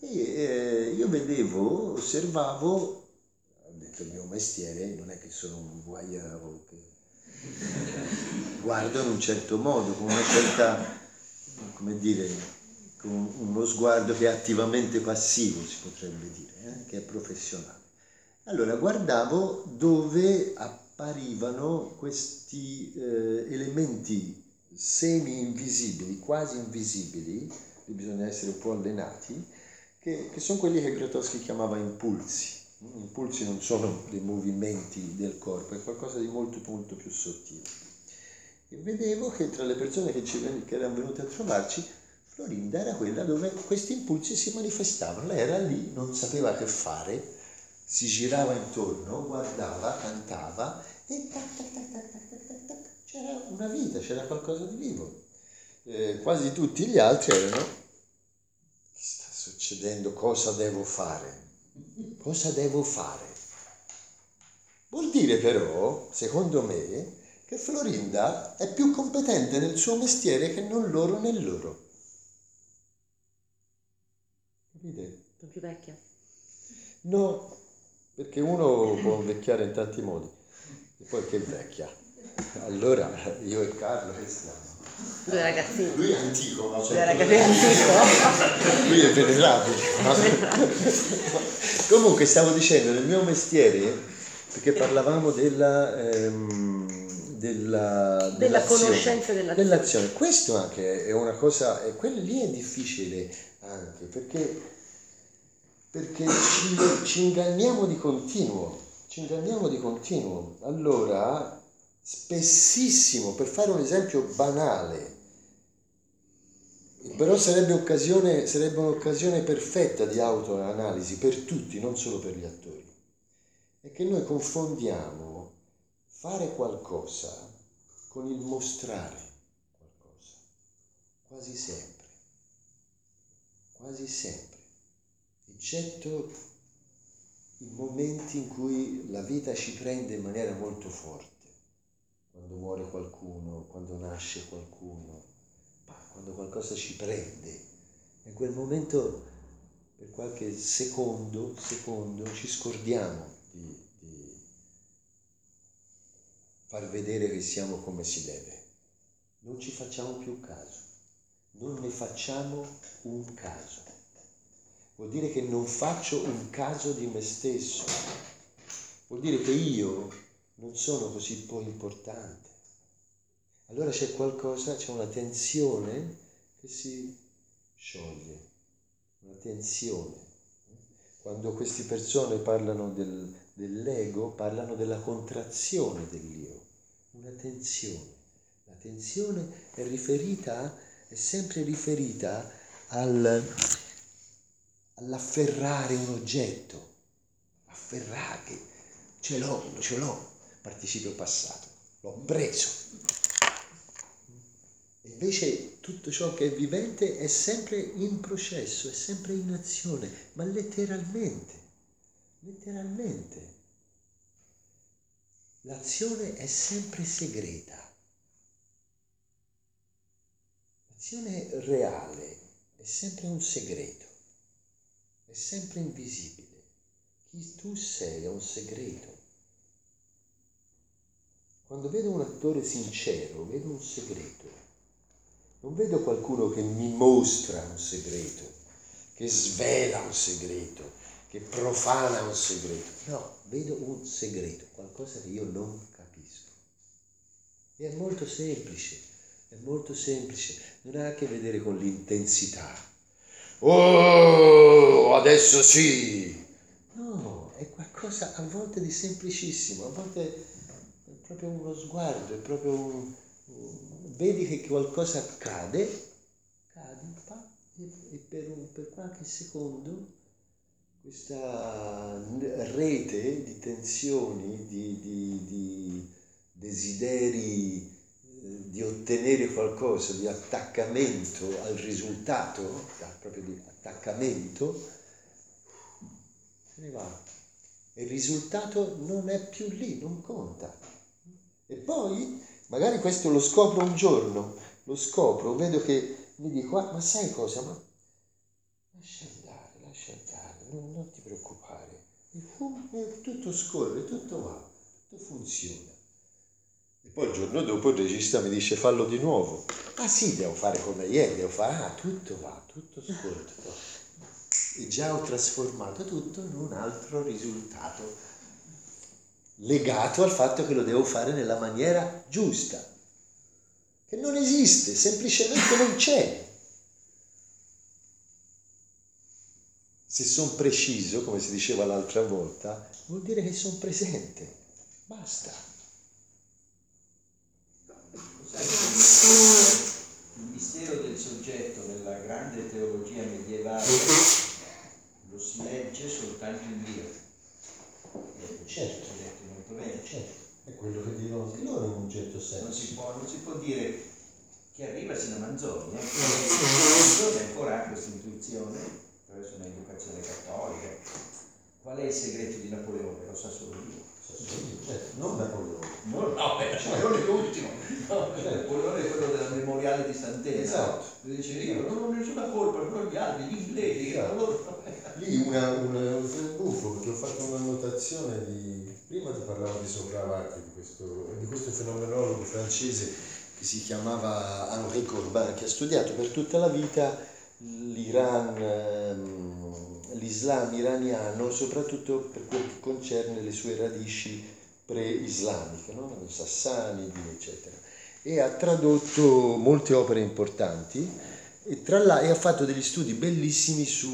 E io vedevo, osservavo, ho detto il mio mestiere, non è che sono un guaiaro che guardo in un certo modo, con una certa, come dire, con uno sguardo che è attivamente passivo, si potrebbe dire, che è professionale. Allora guardavo dove apparivano questi elementi semi-invisibili, quasi invisibili, bisogna essere un po' allenati, che sono quelli che Grotowski chiamava impulsi. Impulsi non sono dei movimenti del corpo, è qualcosa di molto molto più sottile. E vedevo che tra le persone che erano venute a trovarci, Florinda era quella dove questi impulsi si manifestavano. Lei era lì, non sapeva che fare, si girava intorno, guardava, cantava e c'era una vita, c'era qualcosa di vivo. Quasi tutti gli altri erano: che sta succedendo? Cosa devo fare? Cosa devo fare? Vuol dire però, secondo me, che Florinda è più competente nel suo mestiere che non loro nel loro. Capite? Sono più vecchia. No, perché uno può invecchiare in tanti modi, e poi che vecchia. Allora io e Carlo che siamo? Due ragazzini. Lui è antico, ma Due ragazzini antico. lui è venerabile. Comunque stavo dicendo, nel mio mestiere, perché parlavamo della conoscenza dell'azione. Questo anche è una cosa, e quello lì è difficile anche, perché ci inganniamo di continuo, Allora, spessissimo, per fare un esempio banale, però sarebbe un'occasione perfetta di autoanalisi per tutti, non solo per gli attori, è che noi confondiamo fare qualcosa con il mostrare qualcosa, quasi sempre, eccetto i momenti in cui la vita ci prende in maniera molto forte, quando muore qualcuno, quando nasce qualcuno, quando qualcosa ci prende. In quel momento, per qualche secondo, ci scordiamo di far vedere che siamo come si deve. Non ci facciamo più caso. non ne facciamo un caso. Vuol dire che non faccio un caso di me stesso. Vuol dire che io non sono così poi importante. Allora c'è qualcosa, c'è una tensione che si scioglie, una tensione. Quando queste persone parlano dell'ego, parlano della contrazione dell'io, una tensione. La tensione è sempre riferita all'afferrare un oggetto, afferrare, ce l'ho, participio passato, l'ho preso. E invece tutto ciò che è vivente è sempre in processo, è sempre in azione, ma letteralmente. L'azione è sempre segreta. L'azione reale è sempre un segreto, è sempre invisibile. Chi tu sei è un segreto. Quando vedo un attore sincero, vedo un segreto. Non vedo qualcuno che mi mostra un segreto, che svela un segreto, che profana un segreto. No, vedo un segreto, qualcosa che io non capisco. E è molto semplice, non ha a che vedere con l'intensità. Oh, adesso sì! No, è qualcosa a volte di semplicissimo, a volte è proprio uno sguardo, è proprio vedi che qualcosa accade, e per qualche secondo questa rete di tensioni, di desideri di ottenere qualcosa, di attaccamento al risultato, proprio di attaccamento, se ne va. E il risultato non è più lì, non conta. E poi magari questo lo scopro un giorno, vedo che mi dico, ma sai cosa? Ma lascia andare, non ti preoccupare. E tutto scorre, tutto va, tutto funziona. E poi il giorno dopo il regista mi dice, fallo di nuovo. Ah sì, devo fare come ieri, tutto va, tutto scorre, tutto va. E già ho trasformato tutto in un altro risultato, legato al fatto che lo devo fare nella maniera giusta, che non esiste, semplicemente non c'è. Se sono preciso, come si diceva l'altra volta, vuol dire che sono presente. Basta. Il mistero del soggetto nella grande teologia medievale lo si legge soltanto in Dio. Certo, detto molto bene. Certo. È quello che dicono anche loro in un certo senso. Non si può dire che arriva sino a Manzoni. Manzoni ancora ha questa intuizione attraverso un'educazione cattolica. Qual è il segreto di Napoleone? Lo sa solo Dio. Certo, non Napoleone. Napoleone è l'ultimo. Napoleone è quello della memoriale di Sant'Elena. Esatto. Lui dice, io non ho nessuna colpa, però gli altri, gli inglesi, Lì un buffo, perché ho fatto un'annotazione prima ti parlavo di Sopravati, di questo fenomenologo francese che si chiamava Henri Corbin, che ha studiato per tutta la vita l'Islam iraniano, soprattutto per quel che concerne le sue radici pre-islamiche, no? I Sassanidi, eccetera. E ha tradotto molte opere importanti e ha fatto degli studi bellissimi su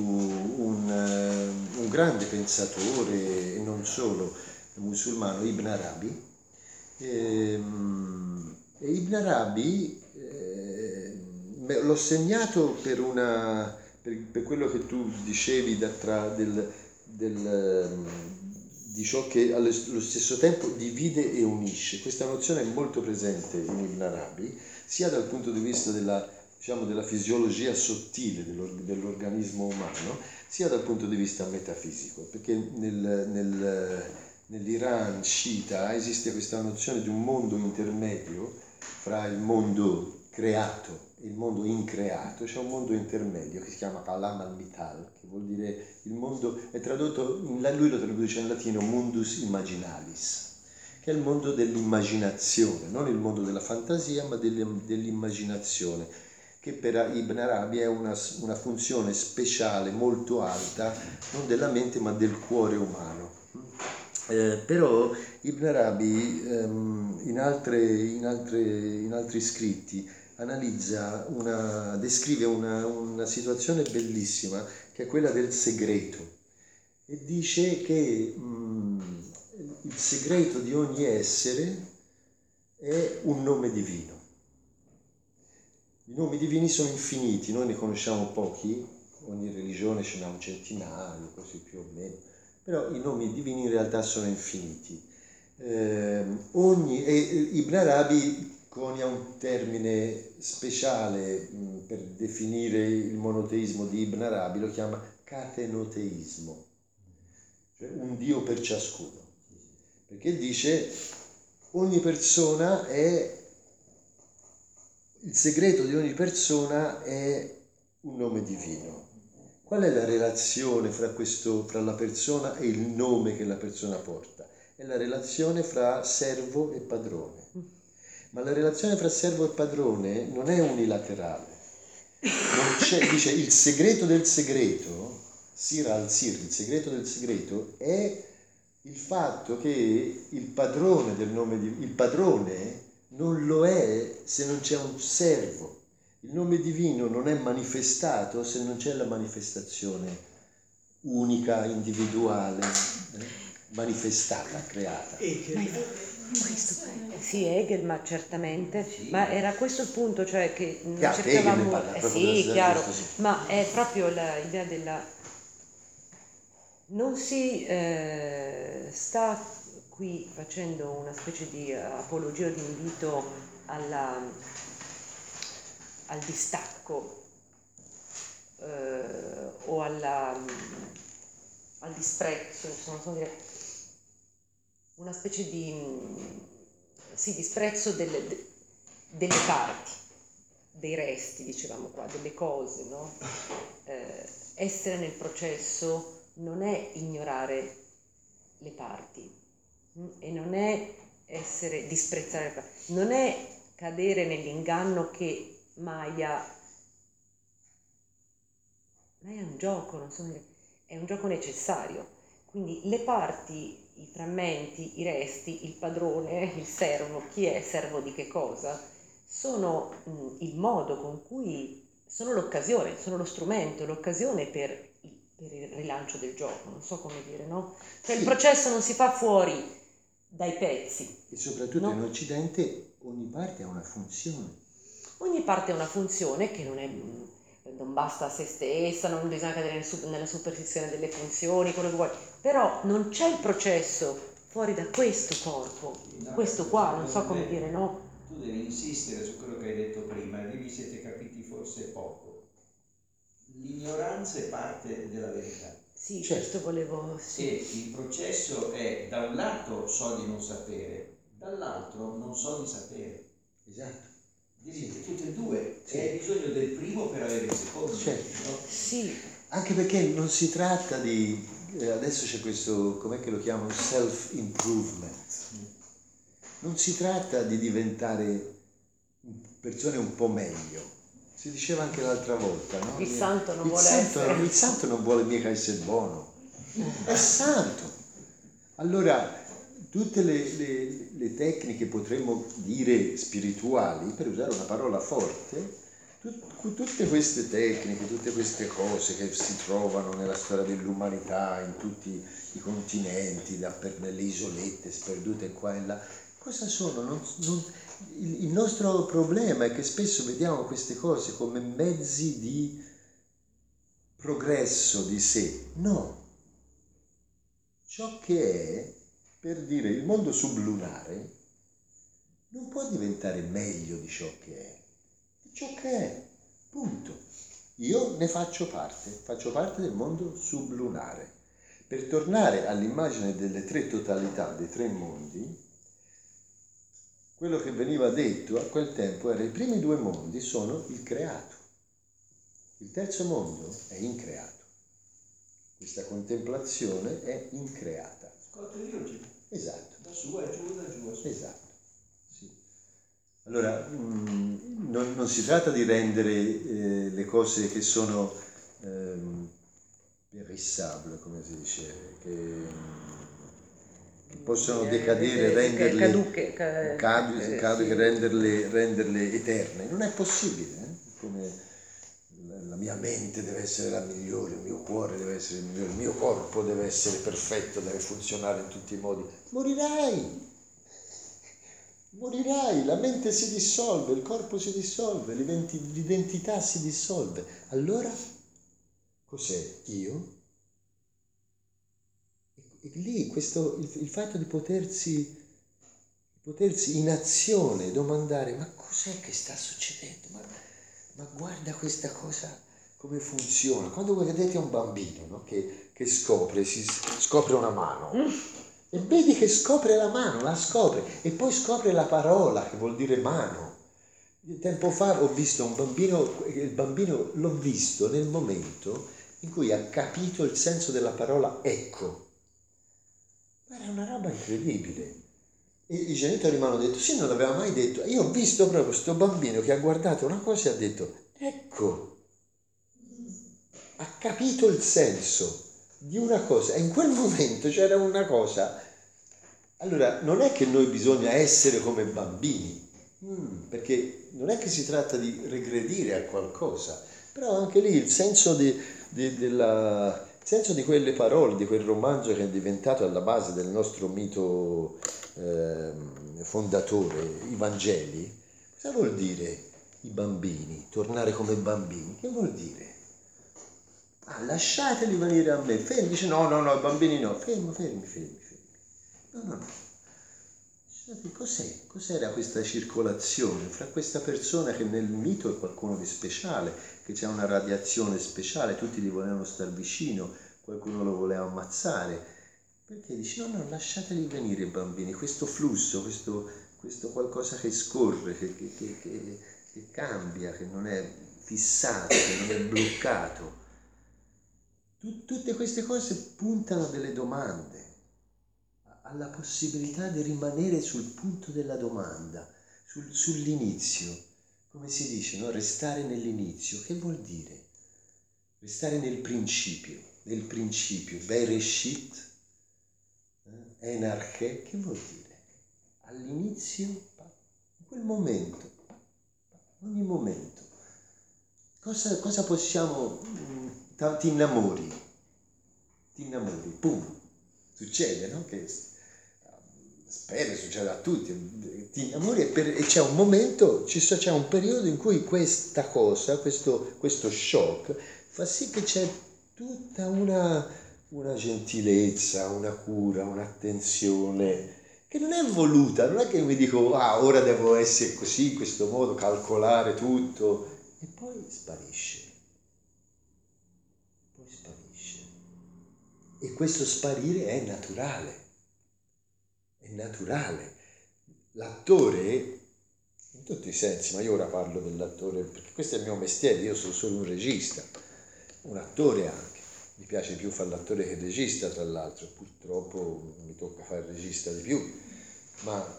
un grande pensatore, e non solo musulmano, Ibn Arabi. E Ibn Arabi l'ho segnato per quello che tu dicevi di ciò che allo stesso tempo divide e unisce. Questa nozione è molto presente in Ibn Arabi, sia dal punto di vista della fisiologia sottile dell'organismo umano, sia dal punto di vista metafisico, perché nell'Iran sciita esiste questa nozione di un mondo intermedio fra il mondo creato e il mondo increato. C'è un mondo intermedio che si chiama Alam al-Mital, che vuol dire il mondo, è tradotto, lui lo traduce in latino mundus imaginalis, che è il mondo dell'immaginazione, non il mondo della fantasia, ma dell'immaginazione, che per Ibn Arabi è una funzione speciale molto alta, non della mente ma del cuore umano. Però Ibn Arabi in altri scritti descrive una situazione bellissima che è quella del segreto, e dice che il segreto di ogni essere è un nome divino. I nomi divini sono infiniti, noi ne conosciamo pochi, ogni religione ce n'ha un centinaio, così più o meno, però i nomi divini in realtà sono infiniti. Ibn Arabi conia un termine speciale per definire il monoteismo di Ibn Arabi, lo chiama catenoteismo, cioè un Dio per ciascuno, perché dice ogni persona il segreto di ogni persona è un nome divino. Qual è la relazione fra la persona e il nome che la persona porta? È la relazione fra servo e padrone. Ma la relazione fra servo e padrone non è unilaterale. Dice il segreto del segreto, Sir al-Sir, il segreto del segreto è il fatto che il padrone il padrone non lo è se non c'è un servo. Il nome divino non è manifestato se non c'è la manifestazione unica, individuale, manifestata, creata. Sì, Hegel, ma certamente, sì. Ma era questo il punto, cioè che cercavamo... sì, chiaro, ma è proprio l'idea della... Non si sta qui facendo una specie di apologia, di invito al distacco o al disprezzo, insomma, non so dire, una specie di disprezzo delle parti, dei resti, dicevamo qua, delle cose, no? Essere nel processo non è ignorare le parti e non è disprezzare le parti, non è cadere nell'inganno che Maya è un gioco, non so dire, è un gioco necessario. Quindi le parti, i frammenti, i resti, il padrone, il servo, chi è servo di che cosa, sono il modo con cui, sono l'occasione, sono lo strumento, l'occasione per il rilancio del gioco, non so come dire, no? Cioè il processo non si fa fuori dai pezzi. E soprattutto no? In Occidente ogni parte ha una funzione. Ogni parte ha una funzione che non basta a se stessa, non bisogna cadere nella superstizione delle funzioni, quello che vuoi, però non c'è il processo fuori da questo corpo, no, questo qua, non so come dire, no? Tu devi insistere su quello che hai detto prima, lì vi siete capiti forse poco. L'ignoranza è parte della verità. Sì, certo, volevo... Sì. E il processo è, da un lato so di non sapere, dall'altro non so di sapere. Esatto. Direte tutte e due, sì. E hai bisogno del primo per avere il secondo. Certo. No? Sì. Anche perché non si tratta di... adesso c'è questo, com'è che lo chiamano? Self-improvement. Non si tratta di diventare persone un po' meglio. Si diceva anche l'altra volta, no? Il santo non vuole essere... Il santo non vuole mica essere buono. È santo. Allora, tutte le tecniche, potremmo dire spirituali, per usare una parola forte, tutte queste tecniche, tutte queste cose che si trovano nella storia dell'umanità, in tutti i continenti, nelle isolette sperdute qua e là, cosa sono? Il nostro problema è che spesso vediamo queste cose come mezzi di progresso di sé. No. Ciò che è, per dire, il mondo sublunare non può diventare meglio di ciò che è. È ciò che è, punto. Io ne faccio parte del mondo sublunare. Per tornare all'immagine delle tre totalità, dei tre mondi, quello che veniva detto a quel tempo era: i primi due mondi sono il creato, il terzo mondo è increato. Questa contemplazione è increata. Esatto. Da su a giù, da giù a su. Esatto. Sì. Allora, non si tratta di rendere le cose che sono périssables, come si dice, che possono decadere, renderle caduche, renderle eterne. Non è possibile, come la mia mente deve essere la migliore, il mio cuore deve essere il migliore, il mio corpo deve essere perfetto, deve funzionare in tutti i modi. Morirai, la mente si dissolve, il corpo si dissolve, l'identità si dissolve. Allora, cos'è io? E lì il fatto di potersi in azione domandare: ma cos'è che sta succedendo? Ma guarda questa cosa come funziona. Quando voi vedete un bambino, no, che scopre una mano, e vedi che scopre la mano, la scopre, e poi scopre la parola, che vuol dire mano. Tempo fa ho visto un bambino, il bambino l'ho visto nel momento in cui ha capito il senso della parola ecco. Era una roba incredibile. E i genitori mi hanno detto: sì, non l'aveva mai detto. Io ho visto proprio questo bambino che ha guardato una cosa e ha detto ecco. Ha capito il senso di una cosa, e in quel momento c'era una cosa. Allora, non è che noi bisogna essere come bambini, perché non è che si tratta di regredire a qualcosa, però anche lì il senso il senso di quelle parole, di quel romanzo che è diventato alla base del nostro mito fondatore, i Vangeli. Cosa vuol dire i bambini? Tornare come bambini? Che vuol dire? Lasciateli venire a me. Fermi, dice no, i bambini no. Fermi. No. Cos'era questa circolazione fra questa persona che nel mito è qualcuno di speciale, che c'è una radiazione speciale, tutti gli volevano star vicino, qualcuno lo voleva ammazzare? Perché dice no, lasciateli venire i bambini, questo flusso, questo qualcosa che scorre, che cambia, che non è fissato, che non è bloccato. Tutte queste cose puntano a delle domande, alla possibilità di rimanere sul punto della domanda, sull'inizio. Come si dice, no? Restare nell'inizio. Che vuol dire? Restare nel principio, Bereshit, Enarche, che vuol dire? All'inizio, in quel momento, ogni momento. Cosa possiamo... ti innamori, pum, succede, no? Che spero succeda a tutti, ti innamori e c'è un momento, c'è un periodo in cui questa cosa, questo shock, fa sì che c'è tutta una gentilezza, una cura, un'attenzione che non è voluta, non è che mi dico ora devo essere così, in questo modo, calcolare tutto, e poi sparisce. E questo sparire è naturale. L'attore, in tutti i sensi, ma io ora parlo dell'attore, perché questo è il mio mestiere, io sono solo un regista, un attore anche. Mi piace più fare l'attore che il regista, tra l'altro, purtroppo mi tocca fare il regista di più, ma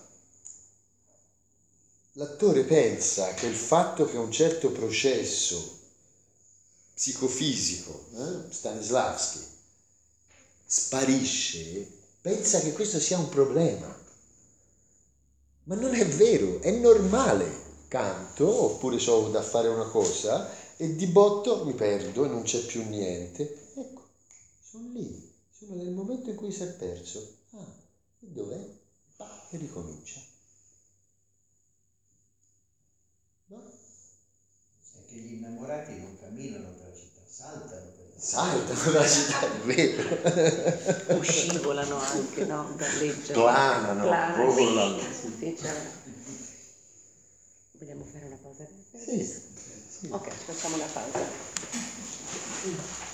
l'attore pensa che il fatto che un certo processo psicofisico, Stanislavski, sparisce, pensa che questo sia un problema. Ma non è vero, è normale. Canto, oppure ho da fare una cosa, e di botto mi perdo e non c'è più niente. Ecco, sono lì, sono nel momento in cui si è perso. E dov'è? E ricomincia. No? È che gli innamorati non camminano per la città, saltano la città, è vero. O scivolano anche, no? Galleggiano. Planano, volano. Vogliamo fare una pausa? Sì. Ok, facciamo una pausa.